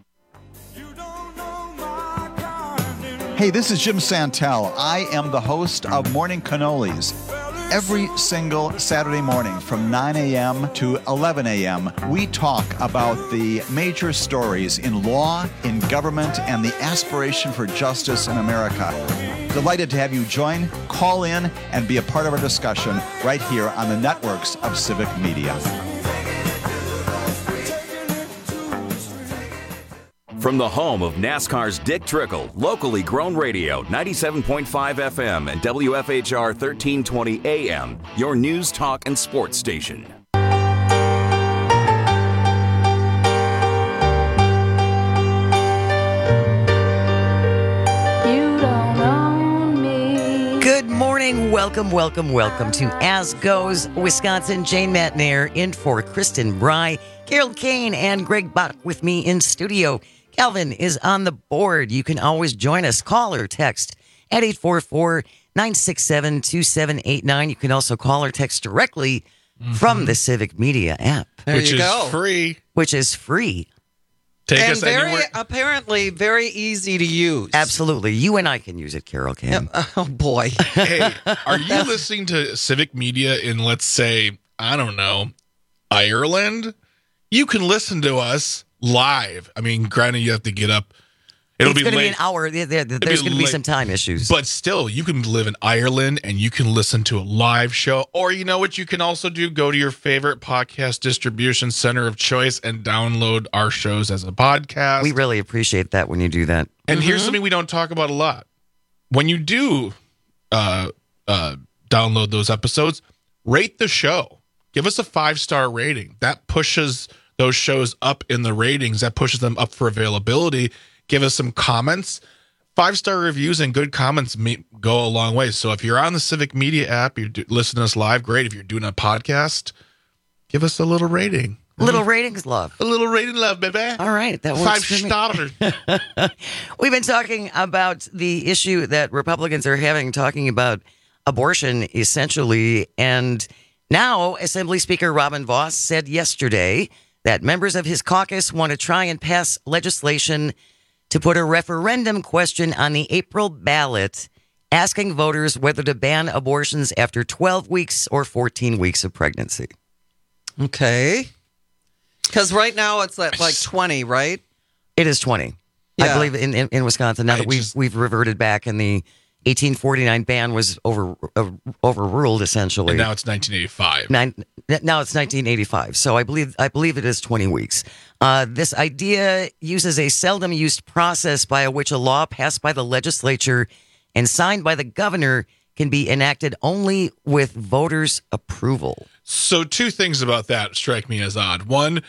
Hey, this is Jim Santel. I am the host of Morning Cannolis. Every single Saturday morning from nine a.m. to eleven a.m., we talk about the major stories in law, in government, and the aspiration for justice in America. Delighted to have you join, call in, and be a part of our discussion right here on the networks of Civic Media. From the home of NASCAR's Dick Trickle, locally grown radio, ninety-seven point five F M and W F H R thirteen twenty A M, your news, talk, and sports station. Good morning. Welcome, welcome, welcome to As Goes Wisconsin. Jane Matnair in for Kristen Bry, Carol Kane, and Greg Bach with me in studio. Calvin is on the board. You can always join us. Call or text at eight four four, nine six seven, two seven eight nine. You can also call or text directly mm-hmm. from the Civic Media app. There which you is go. free. Which is free. Take and us very, anywhere. apparently, very easy to use. Absolutely. You and I can use it, Carol can. Yep. Oh, boy. Hey, are you listening to Civic Media in, let's say, I don't know, Ireland? You can listen to us live. I mean, granted, you have to get up. It'll it's be going to be late. an hour. There, there, there's going to be some time issues. But still, you can live in Ireland and you can listen to a live show. Or you know what you can also do? Go to your favorite podcast distribution center of choice and download our shows as a podcast. We really appreciate that when you do that. And mm-hmm. here's something we don't talk about a lot. When you do uh, uh, download those episodes, rate the show. Give us a five-star rating. That pushes those shows up in the ratings. That pushes them up for availability. Give us some comments. Five-star reviews and good comments may go a long way. So if you're on the Civic Media app, you're do, listening to us live, great. If you're doing a podcast, give us a little rating. Little ratings love. A little rating love, baby. All right. That works Five for me. star. We've been talking about the issue that Republicans are having, talking about abortion, essentially. And now Assembly Speaker Robin Vos said yesterday that members of his caucus want to try and pass legislation to put a referendum question on the April ballot asking voters whether to ban abortions after twelve weeks or fourteen weeks of pregnancy. Okay. Because right now it's at like twenty, right? It is twenty. Yeah. I believe in, in, in Wisconsin, now I that we've, just- we've reverted back and the eighteen forty-nine ban was over uh, overruled, essentially. And now it's nineteen eighty-five. Nine, now it's nineteen eighty-five. So I believe I believe it is twenty weeks. Uh, this idea uses a seldom used process by which a law passed by the legislature and signed by the governor can be enacted only with voters' approval. So two things about that strike me as odd. One,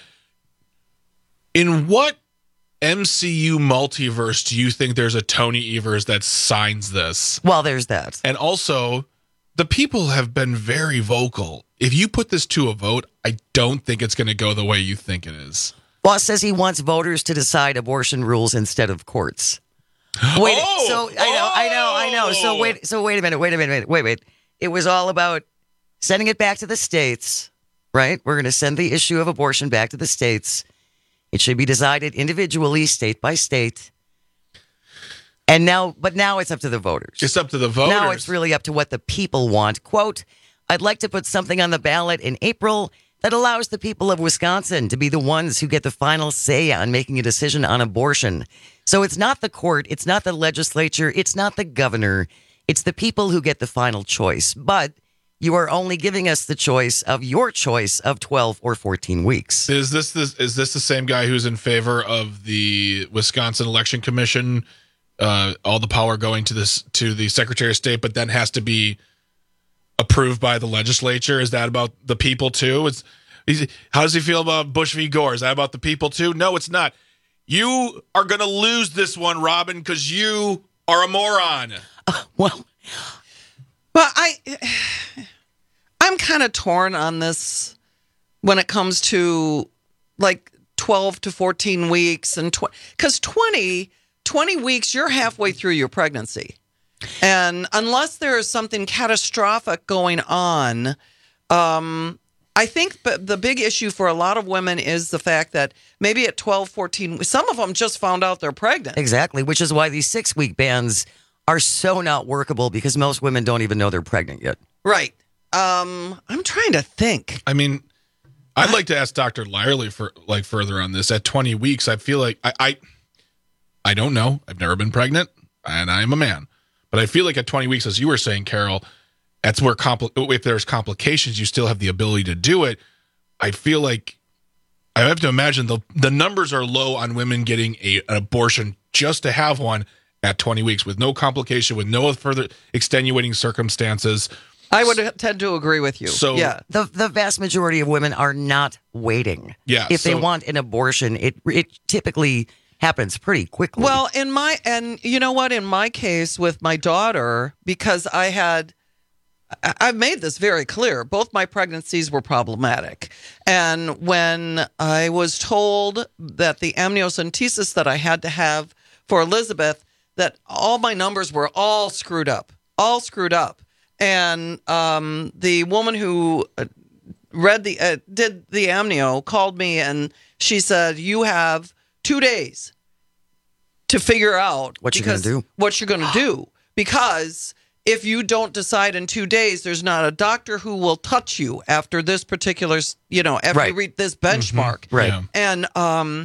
in what M C U multiverse do you think there's a Tony Evers that signs this? Well, there's that. And also, the people have been very vocal. If you put this to a vote, I don't think it's going to go the way you think it is. Boss says he wants voters to decide abortion rules instead of courts. Wait, Oh! so I know, I know, I know. So wait, so wait a minute, wait a minute, wait, wait. It was all about sending it back to the states, right? We're going to send the issue of abortion back to the states. It should be decided individually, state by state. And now, but now it's up to the voters. It's up to the voters. Now it's really up to what the people want. Quote, I'd like to put something on the ballot in April that allows the people of Wisconsin to be the ones who get the final say on making a decision on abortion. So it's not the court, it's not the legislature, it's not the governor, it's the people who get the final choice. But you are only giving us the choice of your choice of twelve or fourteen weeks. Is this, this is this the same guy who's in favor of the Wisconsin Election Commission, uh, all the power going to this to the Secretary of State, but then has to be approved by the legislature? Is that about the people too? It's he's, how does he feel about Bush v. Gore? Is that about the people too? No, it's not. You are going to lose this one, Robin, because you are a moron. Uh, well, well, I, I'm kind of torn on this when it comes to like twelve to fourteen weeks and twenty, because twenty, twenty weeks, you're halfway through your pregnancy. And unless there is something catastrophic going on, um, I think but the big issue for a lot of women is the fact that maybe at twelve, fourteen, some of them just found out they're pregnant. Exactly, which is why these six-week bans are so not workable because most women don't even know they're pregnant yet. Right. Um, I'm trying to think. I mean, I'd like to ask Doctor Lyerly for like further on this. At twenty weeks, I feel like I, I, I don't know. I've never been pregnant, and I am a man. But I feel like at twenty weeks, as you were saying, Carol, that's where compl- if there's complications, you still have the ability to do it. I feel like I have to imagine the the numbers are low on women getting a, an abortion just to have one at twenty weeks with no complication, with no further extenuating circumstances. I would tend to agree with you. So yeah, the the vast majority of women are not waiting. Yeah, if so, they want an abortion, it it typically happens pretty quickly. Well, in my and you know what, in my case with my daughter, because I had. I've made this very clear. Both my pregnancies were problematic. And when I was told that the amniocentesis that I had to have for Elizabeth, that all my numbers were all screwed up, all screwed up. And um, the woman who read the uh, did the amnio called me and she said, you have two days to figure out what you're going to do. What you're going to do. Because if you don't decide in two days, there's not a doctor who will touch you after this particular, you know, after right. you reach this benchmark. Mm-hmm. Right. Yeah. And um,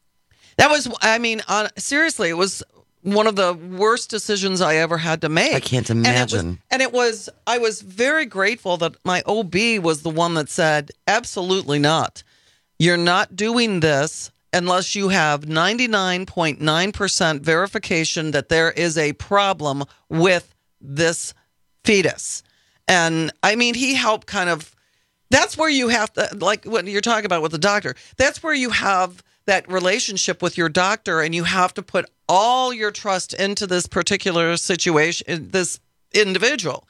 that was, I mean, uh, seriously, it was one of the worst decisions I ever had to make. I can't And it was, imagine. and it was I was very grateful that my O B was the one that said, absolutely not. You're not doing this unless you have ninety-nine point nine percent verification that there is a problem with this fetus. And I mean, he helped kind of, that's where you have to, like what you're talking about with the doctor, that's where you have that relationship with your doctor and you have to put all your trust into this particular situation, this individual.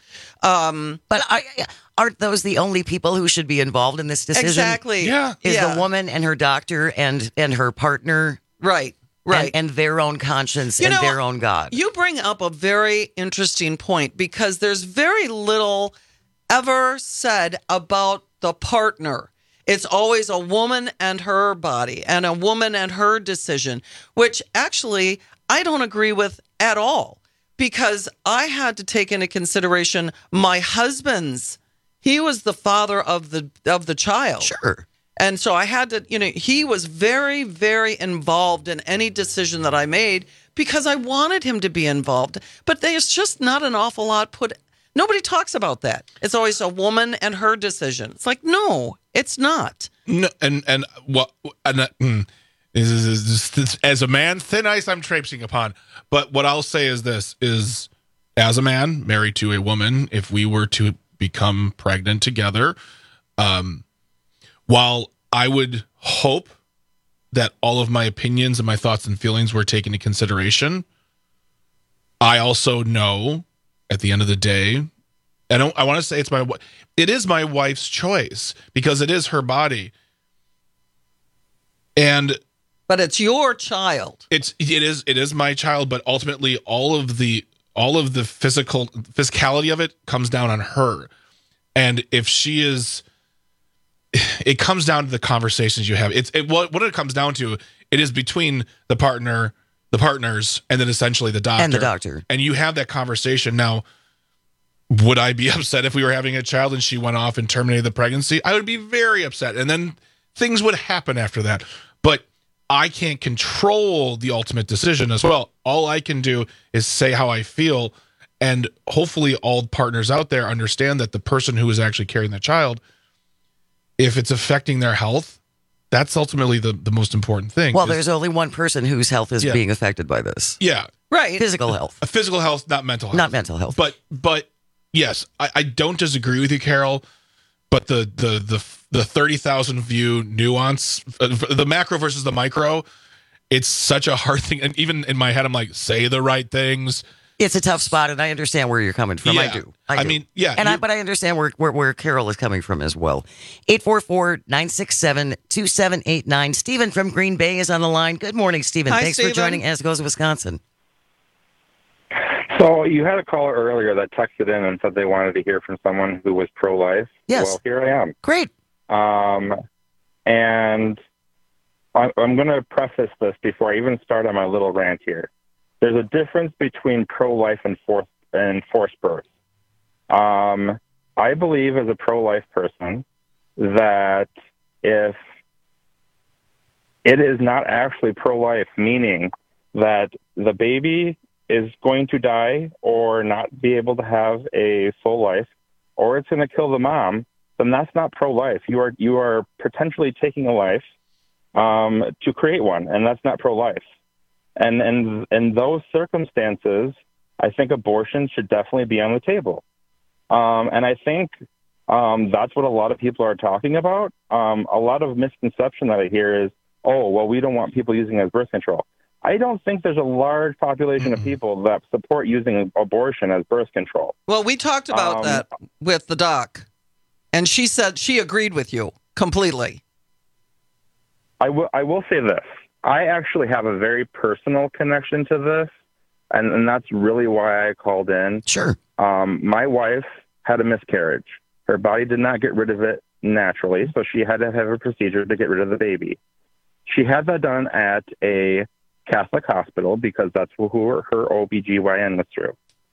Um, but I, aren't those the only people who should be involved in this decision? Exactly. Yeah. Is yeah. the woman and her doctor and, and her partner. Right. Right. And, and their own conscience you and know, their own God. You bring up a very interesting point because there's very little ever said about the partner. It's always a woman and her body and a woman and her decision, which actually I don't agree with at all because I had to take into consideration my husband's. He was the father of the of the child. Sure. And so I had to, you know, he was very, very involved in any decision that I made because I wanted him to be involved. But there's just not an awful lot put. Nobody talks about that. It's always a woman and her decision. It's like, no, it's not. No, and and what and, uh, mm, is, is, is, is, as a man, thin ice I'm traipsing upon. But what I'll say is this: is as a man married to a woman, if we were to become pregnant together, um. While I would hope that all of my opinions and my thoughts and feelings were taken into consideration, I also know at the end of the day, I don't. I want to say it's my. It is my wife's choice because it is her body, and but it's your child. It's it is it is my child, but ultimately all of the all of the physical physicality of it comes down on her, and if she is. It comes down to the conversations you have. It's it, what what it comes down to. It is between the partner, the partners, and then essentially the doctor. And the doctor. And you have that conversation. Now, would I be upset if we were having a child and she went off and terminated the pregnancy? I would be very upset. And then things would happen after that. But I can't control the ultimate decision as well. All I can do is say how I feel. And hopefully all partners out there understand that the person who is actually carrying the child, if it's affecting their health, that's ultimately the, the most important thing. Well, there's only one person whose health is Yeah. being affected by this. Yeah. Right. Physical health. A physical health, not mental health. Not mental health. But but yes, I, I don't disagree with you, Carol. But the the the the thirty thousand view nuance, uh, the macro versus the micro, it's such a hard thing. And even in my head, I'm like, say the right things. It's a tough spot, and I understand where you're coming from. Yeah. I do. I, I do. mean, yeah, and I, you- but I understand where, where where Carol is coming from as well. eight four four, nine six seven, two seven eight nine. Stephen from Green Bay is on the line. Good morning, Stephen. Hi, Thanks Stephen. for joining As Goes Wisconsin. So you had a caller earlier that texted in and said they wanted to hear from someone who was pro-life. Yes. Well, here I am. Great. Um, and I, I'm going to preface this before I even start on my little rant here. There's a difference between pro-life and forced and forced birth. Um, I believe as a pro-life person that if it is not actually pro-life, meaning that the baby is going to die or not be able to have a full life, or it's going to kill the mom, then that's not pro-life. You are you are potentially taking a life um, to create one, and that's not pro-life. And and in those circumstances, I think abortion should definitely be on the table. Um, and I think um, that's what a lot of people are talking about. Um, a lot of misconception that I hear is, oh, well, we don't want people using it as birth control. I don't think there's a large population of people that support using abortion as birth control. Well, we talked about Um, that with the doc, and she said she agreed with you completely. I will I will say this. I actually have a very personal connection to this, and, and that's really why I called in. Sure. Um, my wife had a miscarriage. Her body did not get rid of it naturally, so she had to have a procedure to get rid of the baby. She had that done at a Catholic hospital because that's who her, her O B G Y N was through.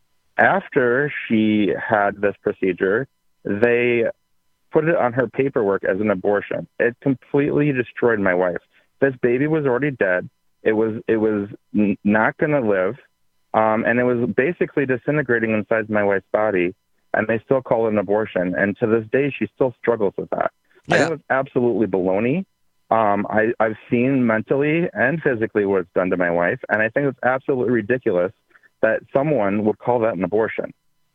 After she had this procedure, they put it on her paperwork as an abortion. It completely destroyed my wife. This baby was already dead. It was it was n- not going to live, um, and it was basically disintegrating inside my wife's body, and they still call it an abortion. And to this day, she still struggles with that. I think it's absolutely baloney. Um, I, I've seen mentally and physically what it's done to my wife, and I think it's absolutely ridiculous that someone would call that an abortion.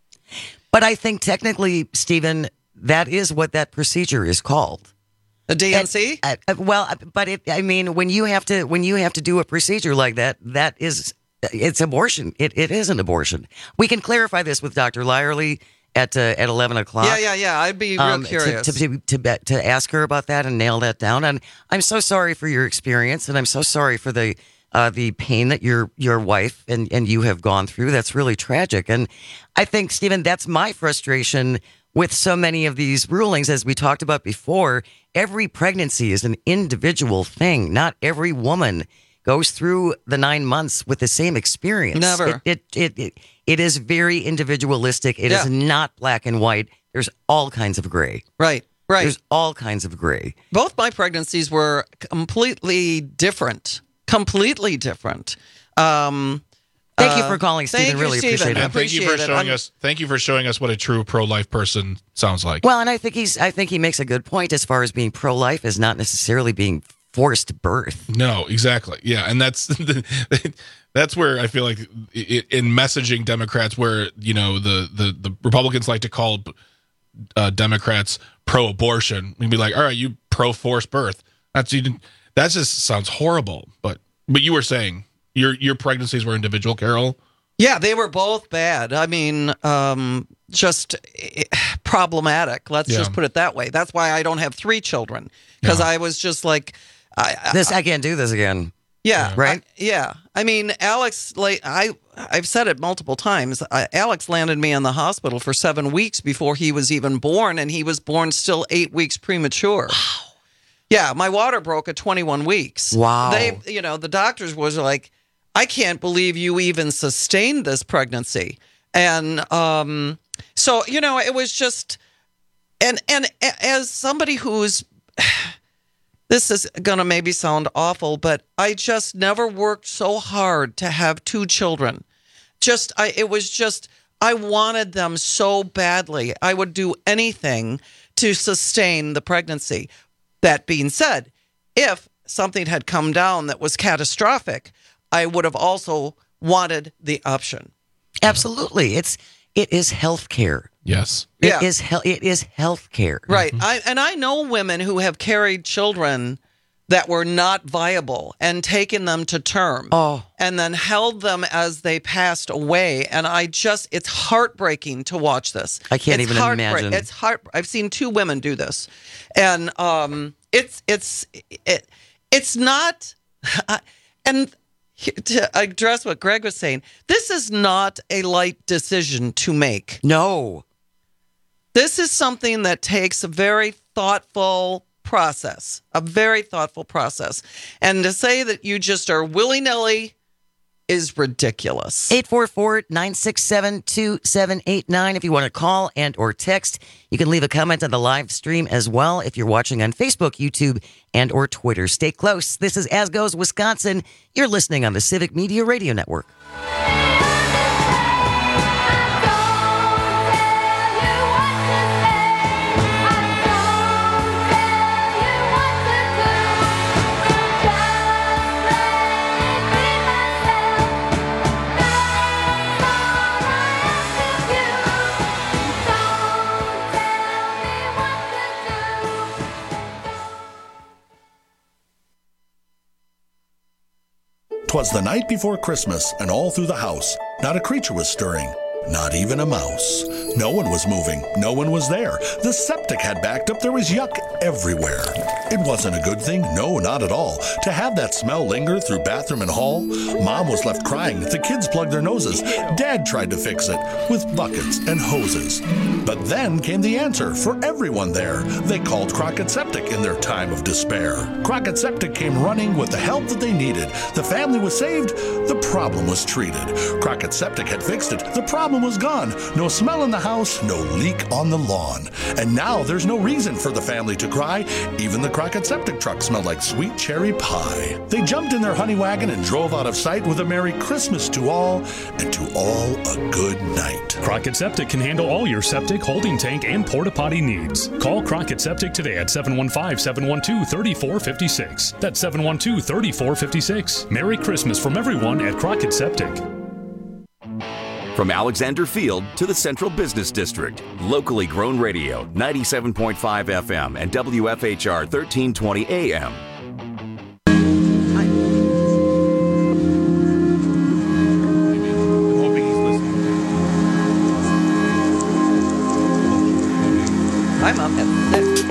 But I think technically, Stephen, that is what that procedure is called. The D N C? Uh, uh, well, but it, I mean, when you have to when you have to do a procedure like that, that is it's abortion. It it is an abortion. We can clarify this with Doctor Lyerly at uh, at eleven o'clock. Yeah, yeah, yeah. I'd be real um, curious. To, to, to, to, to ask her about that and nail that down. And I'm so sorry for your experience, and I'm so sorry for the uh, the pain that your your wife and, and you have gone through. That's really tragic. And I think, Stephen, that's my frustration with so many of these rulings. As we talked about before, every pregnancy is an individual thing. Not every woman goes through the nine months with the same experience. Never. It it it, it, it is very individualistic. It Yeah. is not black and white. There's all kinds of gray. Right, right. There's all kinds of gray. Both my pregnancies were completely different. Completely different. Um, Thank you uh, for calling, thank Stephen. you, Really Stephen. appreciate it. I And thank you for appreciate it. showing I'm- us. Thank you for showing us what a true pro-life person sounds like. Well, and I think he's. I think he makes a good point as far as being pro-life is not necessarily being forced birth. No, exactly. Yeah, and that's that's where I feel like i- in messaging Democrats, where you know the the, the Republicans like to call uh, Democrats pro-abortion, we'd be like, all right, you pro-forced birth. That's you. That just sounds horrible. But but you were saying your your pregnancies were individual, Carol. Yeah, they were both bad. I mean, um, just eh, problematic. Let's Yeah. just put it that way. That's why I don't have three children, because I was just like, I, I, This I can't do this again. yeah, Right? I- yeah. I mean, Alex, like I, I've said it multiple times. I, Alex landed me in the hospital for seven weeks before he was even born, and he was born still eight weeks premature. Wow. Yeah, my water broke at twenty-one weeks. Wow. They, you know, the doctors was like, I can't believe you even sustained this pregnancy. And um, so, you know, it was just, and and a- as somebody who's, this is going to maybe sound awful, but I just never worked so hard to have two children. Just, I, it was just, I wanted them so badly. I would do anything to sustain the pregnancy. That being said, if something had come down that was catastrophic, I would have also wanted the option. Absolutely. It's it is health care. Yes. It Yeah. is hel- it is health care. Right. I, and I know women who have carried children that were not viable and taken them to term. Oh. And then held them as they passed away. And I just, it's heartbreaking to watch this. I can't It's even heartbreak- imagine. It's heart. I've seen two women do this, and um, it's it's it, it's not. And to address what Greg was saying, this is not a light decision to make. No. This is something that takes a very thoughtful process, a very thoughtful process. And to say that you just are willy-nilly is ridiculous. eight four four, nine six seven, two seven eight nine if you want to call and or text. You can leave a comment on the live stream as well if you're watching on Facebook, YouTube, and or Twitter. Stay close. This is As Goes Wisconsin. You're listening on the Civic Media Radio Network. 'Twas the night before Christmas, and all through the house, not a creature was stirring. Not even a mouse. No one was moving. No one was there. The septic had backed up. There was yuck everywhere. It wasn't a good thing. No, not at all. To have that smell linger through bathroom and hall. Mom was left crying. The kids plugged their noses. Dad tried to fix it with buckets and hoses. But then came the answer for everyone there. They called Crockett Septic in their time of despair. Crockett Septic came running with the help that they needed. The family was saved. The problem was treated. Crockett Septic had fixed it. The problem was gone. No smell in the house, no leak on the lawn. And now there's no reason for the family to cry. Even the Crockett Septic truck smelled like sweet cherry pie. They jumped in their honey wagon and drove out of sight with a Merry Christmas to all, and to all a good night. Crockett Septic can handle all your septic, holding tank, and porta potty needs. Call Crockett Septic today at seven one five, seven one two, three four five six. That's seven one two, three four five six. Merry Christmas from everyone at Crockett Septic. From Alexander Field to the Central Business District, locally grown radio, ninety-seven point five F M and W F H R thirteen twenty A M. I'm up at six.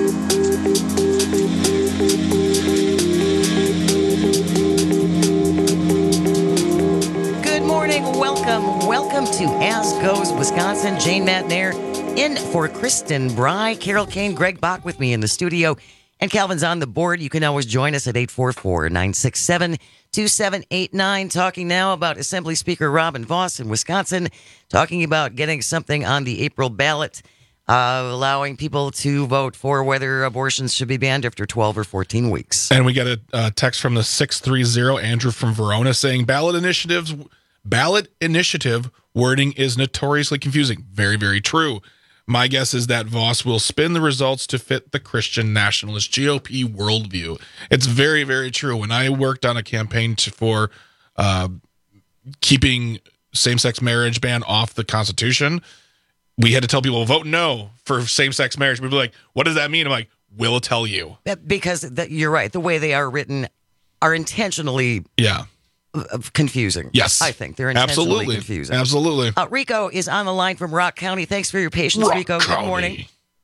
Good morning. Welcome. Welcome to As Goes Wisconsin. Jane Matnair in for Kristen Bry, Carol Kane, Greg Bach with me in the studio, and Calvin's on the board. You can always join us at eight four four, nine six seven, two seven eight nine. Talking now about Assembly Speaker Robin Vos in Wisconsin, talking about getting something on the April ballot, uh, allowing people to vote for whether abortions should be banned after twelve or fourteen weeks. And we got a uh, text from the six three zero, Andrew from Verona, saying ballot initiatives, ballot initiative wording is notoriously confusing. Very, very true. My guess is that Vos will spin the results to fit the Christian nationalist G O P worldview. It's very, very true. When I worked on a campaign to, for uh, keeping same-sex marriage ban off the Constitution, we had to tell people, vote no for same-sex marriage. We'd be like, what does that mean? I'm like, we'll tell you. Because the, you're right. The way they are written are intentionally yeah. confusing. Yes. I think they're intentionally Absolutely. confusing. Absolutely. Uh, Rico is on the line from Rock County. Thanks for your patience, Rock Rico. County. Good morning.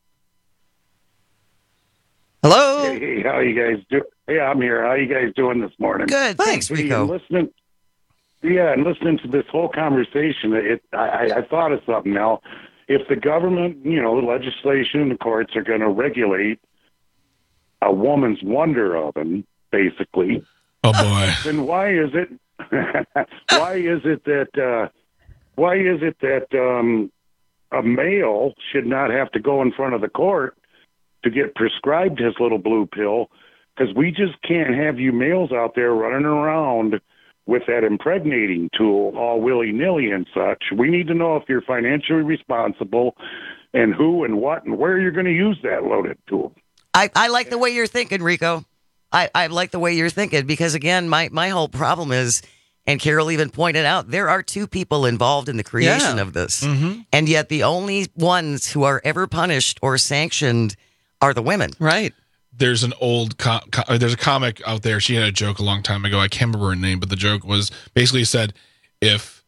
Hello. Hey, hey, how you guys do? Yeah, I'm here. How you guys doing this morning? Good. Thanks, Hey, Rico. listening, yeah, and listening to this whole conversation, it I, I thought of something now. If the government, you know, the legislation and the courts are going to regulate a woman's wonder oven, basically, oh boy, then why is it? why is it that? Uh, why is it that um, a male should not have to go in front of the court to get prescribed his little blue pill? Because we just can't have you males out there running around with that impregnating tool all willy-nilly and such. We need to know if you're financially responsible and who and what and where you're going to use that loaded tool. I, I like the way you're thinking, Rico. I, I like the way you're thinking because, again, my, my whole problem is, and Carol even pointed out, there are two people involved in the creation Yeah. of this. Mm-hmm. And yet the only ones who are ever punished or sanctioned are the women. Right. There's an old co- co- there's a comic out there. She had a joke a long time ago. I can't remember her name, but the joke was basically said, if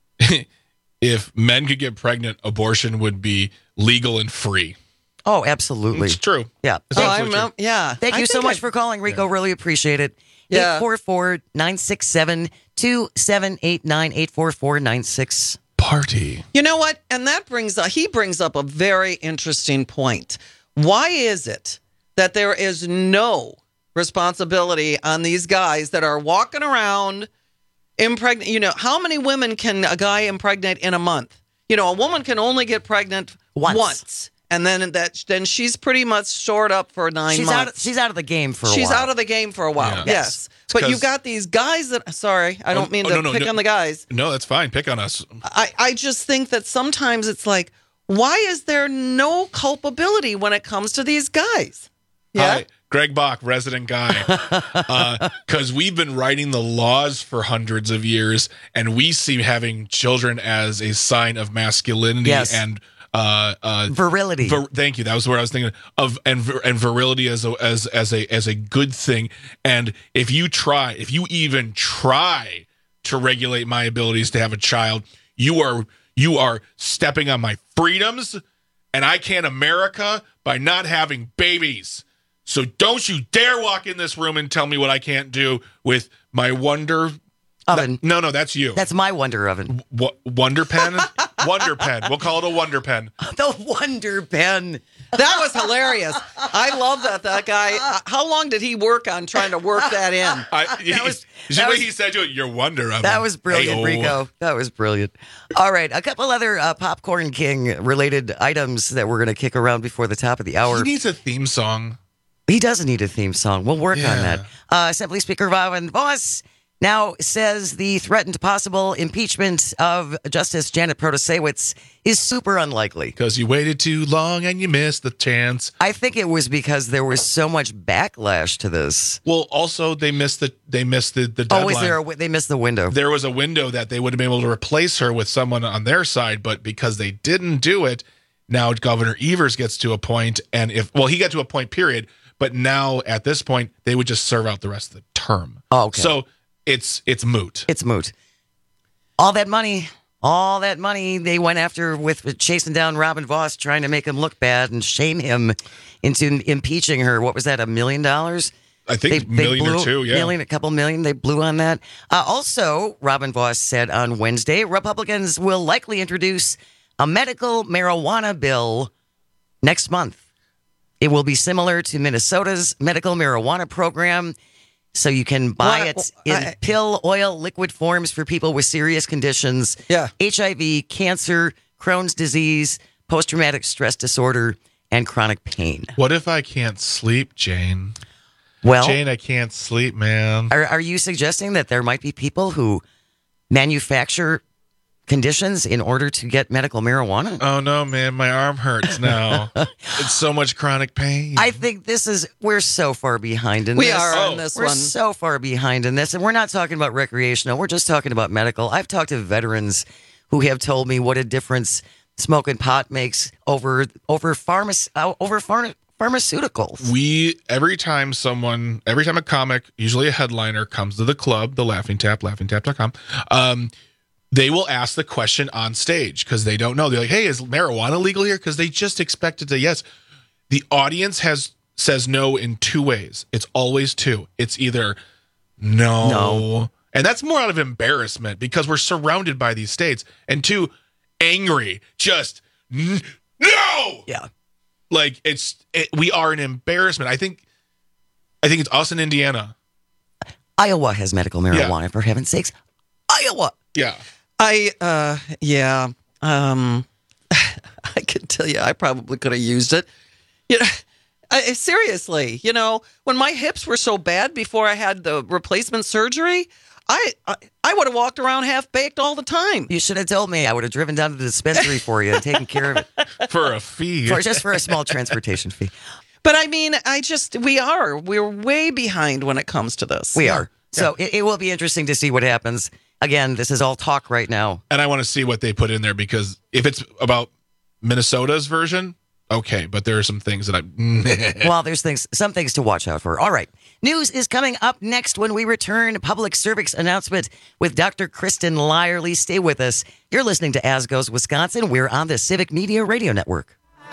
if men could get pregnant, abortion would be legal and free. Oh, absolutely. It's true. Yeah. It's Oh, absolutely I'm, true. yeah. Thank I you so think much I- for calling, Rico. Really appreciate it. Yeah. eight four four, nine six seven, two seven eight nine, eight four four, nine six. Party. You know what? And that brings up, he brings up a very interesting point. Why is it that there is no responsibility on these guys that are walking around impregnate? You know, how many women can a guy impregnate in a month? You know, a woman can only get pregnant Once. once. And then that then she's pretty much stored up for nine She's months. out, of, she's out of the game for a She's while. out of the game for a while. Yeah. Yes. Yes. But 'Cause- you've got these guys that, sorry, I don't Oh, mean oh, to no, no, pick no. on the guys. No, that's fine. Pick on us. I, I just think that sometimes it's like, why is there no culpability when it comes to these guys? Yeah. Hi, Greg Bach, resident guy. Because uh, we've been writing the laws for hundreds of years, and we see having children as a sign of masculinity Yes. and uh, uh, virility. Vir- thank you. That was what I was thinking of, and vir- and virility as a, as as a as a good thing. And if you try, if you even try to regulate my abilities to have a child, you are you are stepping on my freedoms, and I can't America by not having babies. So don't you dare walk in this room and tell me what I can't do with my Wonder Oven. No, no, that's you. That's my Wonder Oven. W- Wonder Pen? Wonder Pen. We'll call it a Wonder Pen. The Wonder Pen. That was hilarious. I love that. That guy. uh, How long did he work on trying to work that in? I, he, That was- you see that what was- he said to it? Your Wonder Oven. That was brilliant, Hey-o. Rico. That was brilliant. All right, a couple other uh, Popcorn King related items that we're going to kick around before the top of the hour. He needs a theme song. He does need a theme song. We'll work Yeah. on that. Uh, Assembly Speaker Robin Vos now says the threatened possible impeachment of Justice Janet Protasewicz is super unlikely. Because you waited too long and you missed the chance. I think it was because there was so much backlash to this. Well, also they missed the they missed the, the deadline. Oh, is there a, they missed the window? There was a window that they would have been able to replace her with someone on their side, but because they didn't do it, now Governor Evers gets to a point, and if well, he got to a point, period. But now at this point, they would just serve out the rest of the term. Oh, okay. So it's it's moot. It's moot. All that money, all that money they went after with chasing down Robin Vos, trying to make him look bad and shame him into impeaching her. What was that, a million dollars? I think a million or two, yeah. Million, a couple million, they blew on that. Uh, also, Robin Vos said on Wednesday, Republicans will likely introduce a medical marijuana bill next month. It will be similar to Minnesota's medical marijuana program, so you can buy What? it in I- pill, oil, liquid forms for people with serious conditions. Yeah. H I V, cancer, Crohn's disease, post-traumatic stress disorder, and chronic pain. What if I can't sleep, Jane? Well, Jane, I can't sleep, man. Are, are you suggesting that there might be people who manufacture conditions in order to get medical marijuana? Oh no, man, my arm hurts now. It's so much chronic pain. I think this is, we're so far behind in We this. are Oh. on this We're one. so far behind in this, and we're not talking about recreational. We're just talking about medical. I've talked to veterans who have told me what a difference smoking pot makes over over pharma, uh, over pharma, pharmaceuticals. We every time someone, every time a comic, usually a headliner, comes to the club, the Laughing Tap, laughing tap dot com, um, they will ask the question on stage because they don't know. They're like, "Hey, is marijuana legal here?" Because they just expected to yes. The audience has says no in two ways. It's always two. It's either no, No. and that's more out of embarrassment because we're surrounded by these states, and two, angry, just n- no. Yeah. Like it's it, we are an embarrassment. I think, I think it's us in Indiana. Iowa has medical marijuana, for heaven's sakes. Iowa. Yeah. I, uh, yeah. Um, I can tell you, I probably could have used it. You know, I, seriously, you know, when my hips were so bad before I had the replacement surgery, I, I, I would have walked around half baked all the time. You should have told me. I would have driven down to the dispensary for you and taken care of it. For a fee. For, just for a small transportation fee. But I mean, I just, we are. We're way behind when it comes to this. We are. So it, it will be interesting to see what happens. Again, this is all talk right now. And I want to see what they put in there because if it's about Minnesota's version, okay, but there are some things that I. Well, there's things, some things to watch out for. All right. News is coming up next when we return. Public service announcement with Doctor Kristen Lyerly. Stay with us. You're listening to As Goes Wisconsin. We're on the Civic Media Radio Network.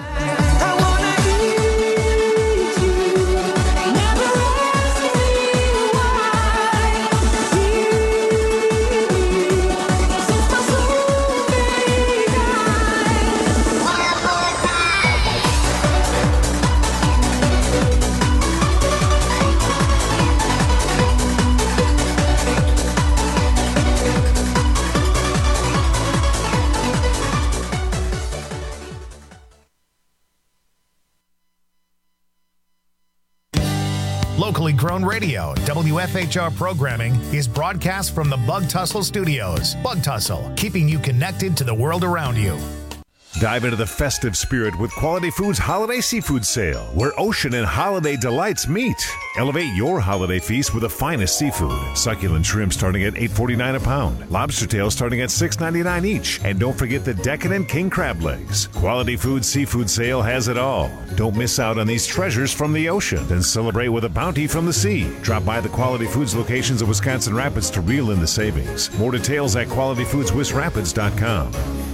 Locally grown radio, W F H R programming is broadcast from the Bug Tussle Studios. Bug Tussle, keeping you connected to the world around you. Dive into the festive spirit with Quality Foods Holiday Seafood Sale, where ocean and holiday delights meet. Elevate your holiday feast with the finest seafood. Succulent shrimp starting at eight forty-nine a pound. Lobster tails starting at six ninety-nine each. And don't forget the decadent king crab legs. Quality Foods Seafood Sale has it all. Don't miss out on these treasures from the ocean. Then celebrate with a bounty from the sea. Drop by the Quality Foods locations of Wisconsin Rapids to reel in the savings. More details at quality foods wis rapids dot com.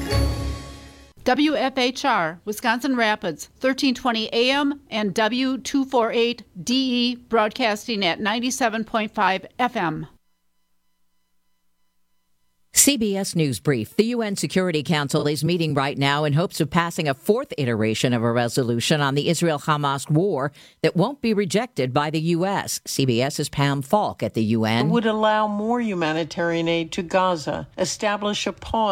W F H R, Wisconsin Rapids, thirteen twenty A M and W two forty-eight D E, broadcasting at ninety-seven point five F M. C B S News Brief. The U N Security Council is meeting right now in hopes of passing a fourth iteration of a resolution on the Israel-Hamas war that won't be rejected by the U S. CBS's Pam Falk at the U N. It would allow more humanitarian aid to Gaza, establish a pause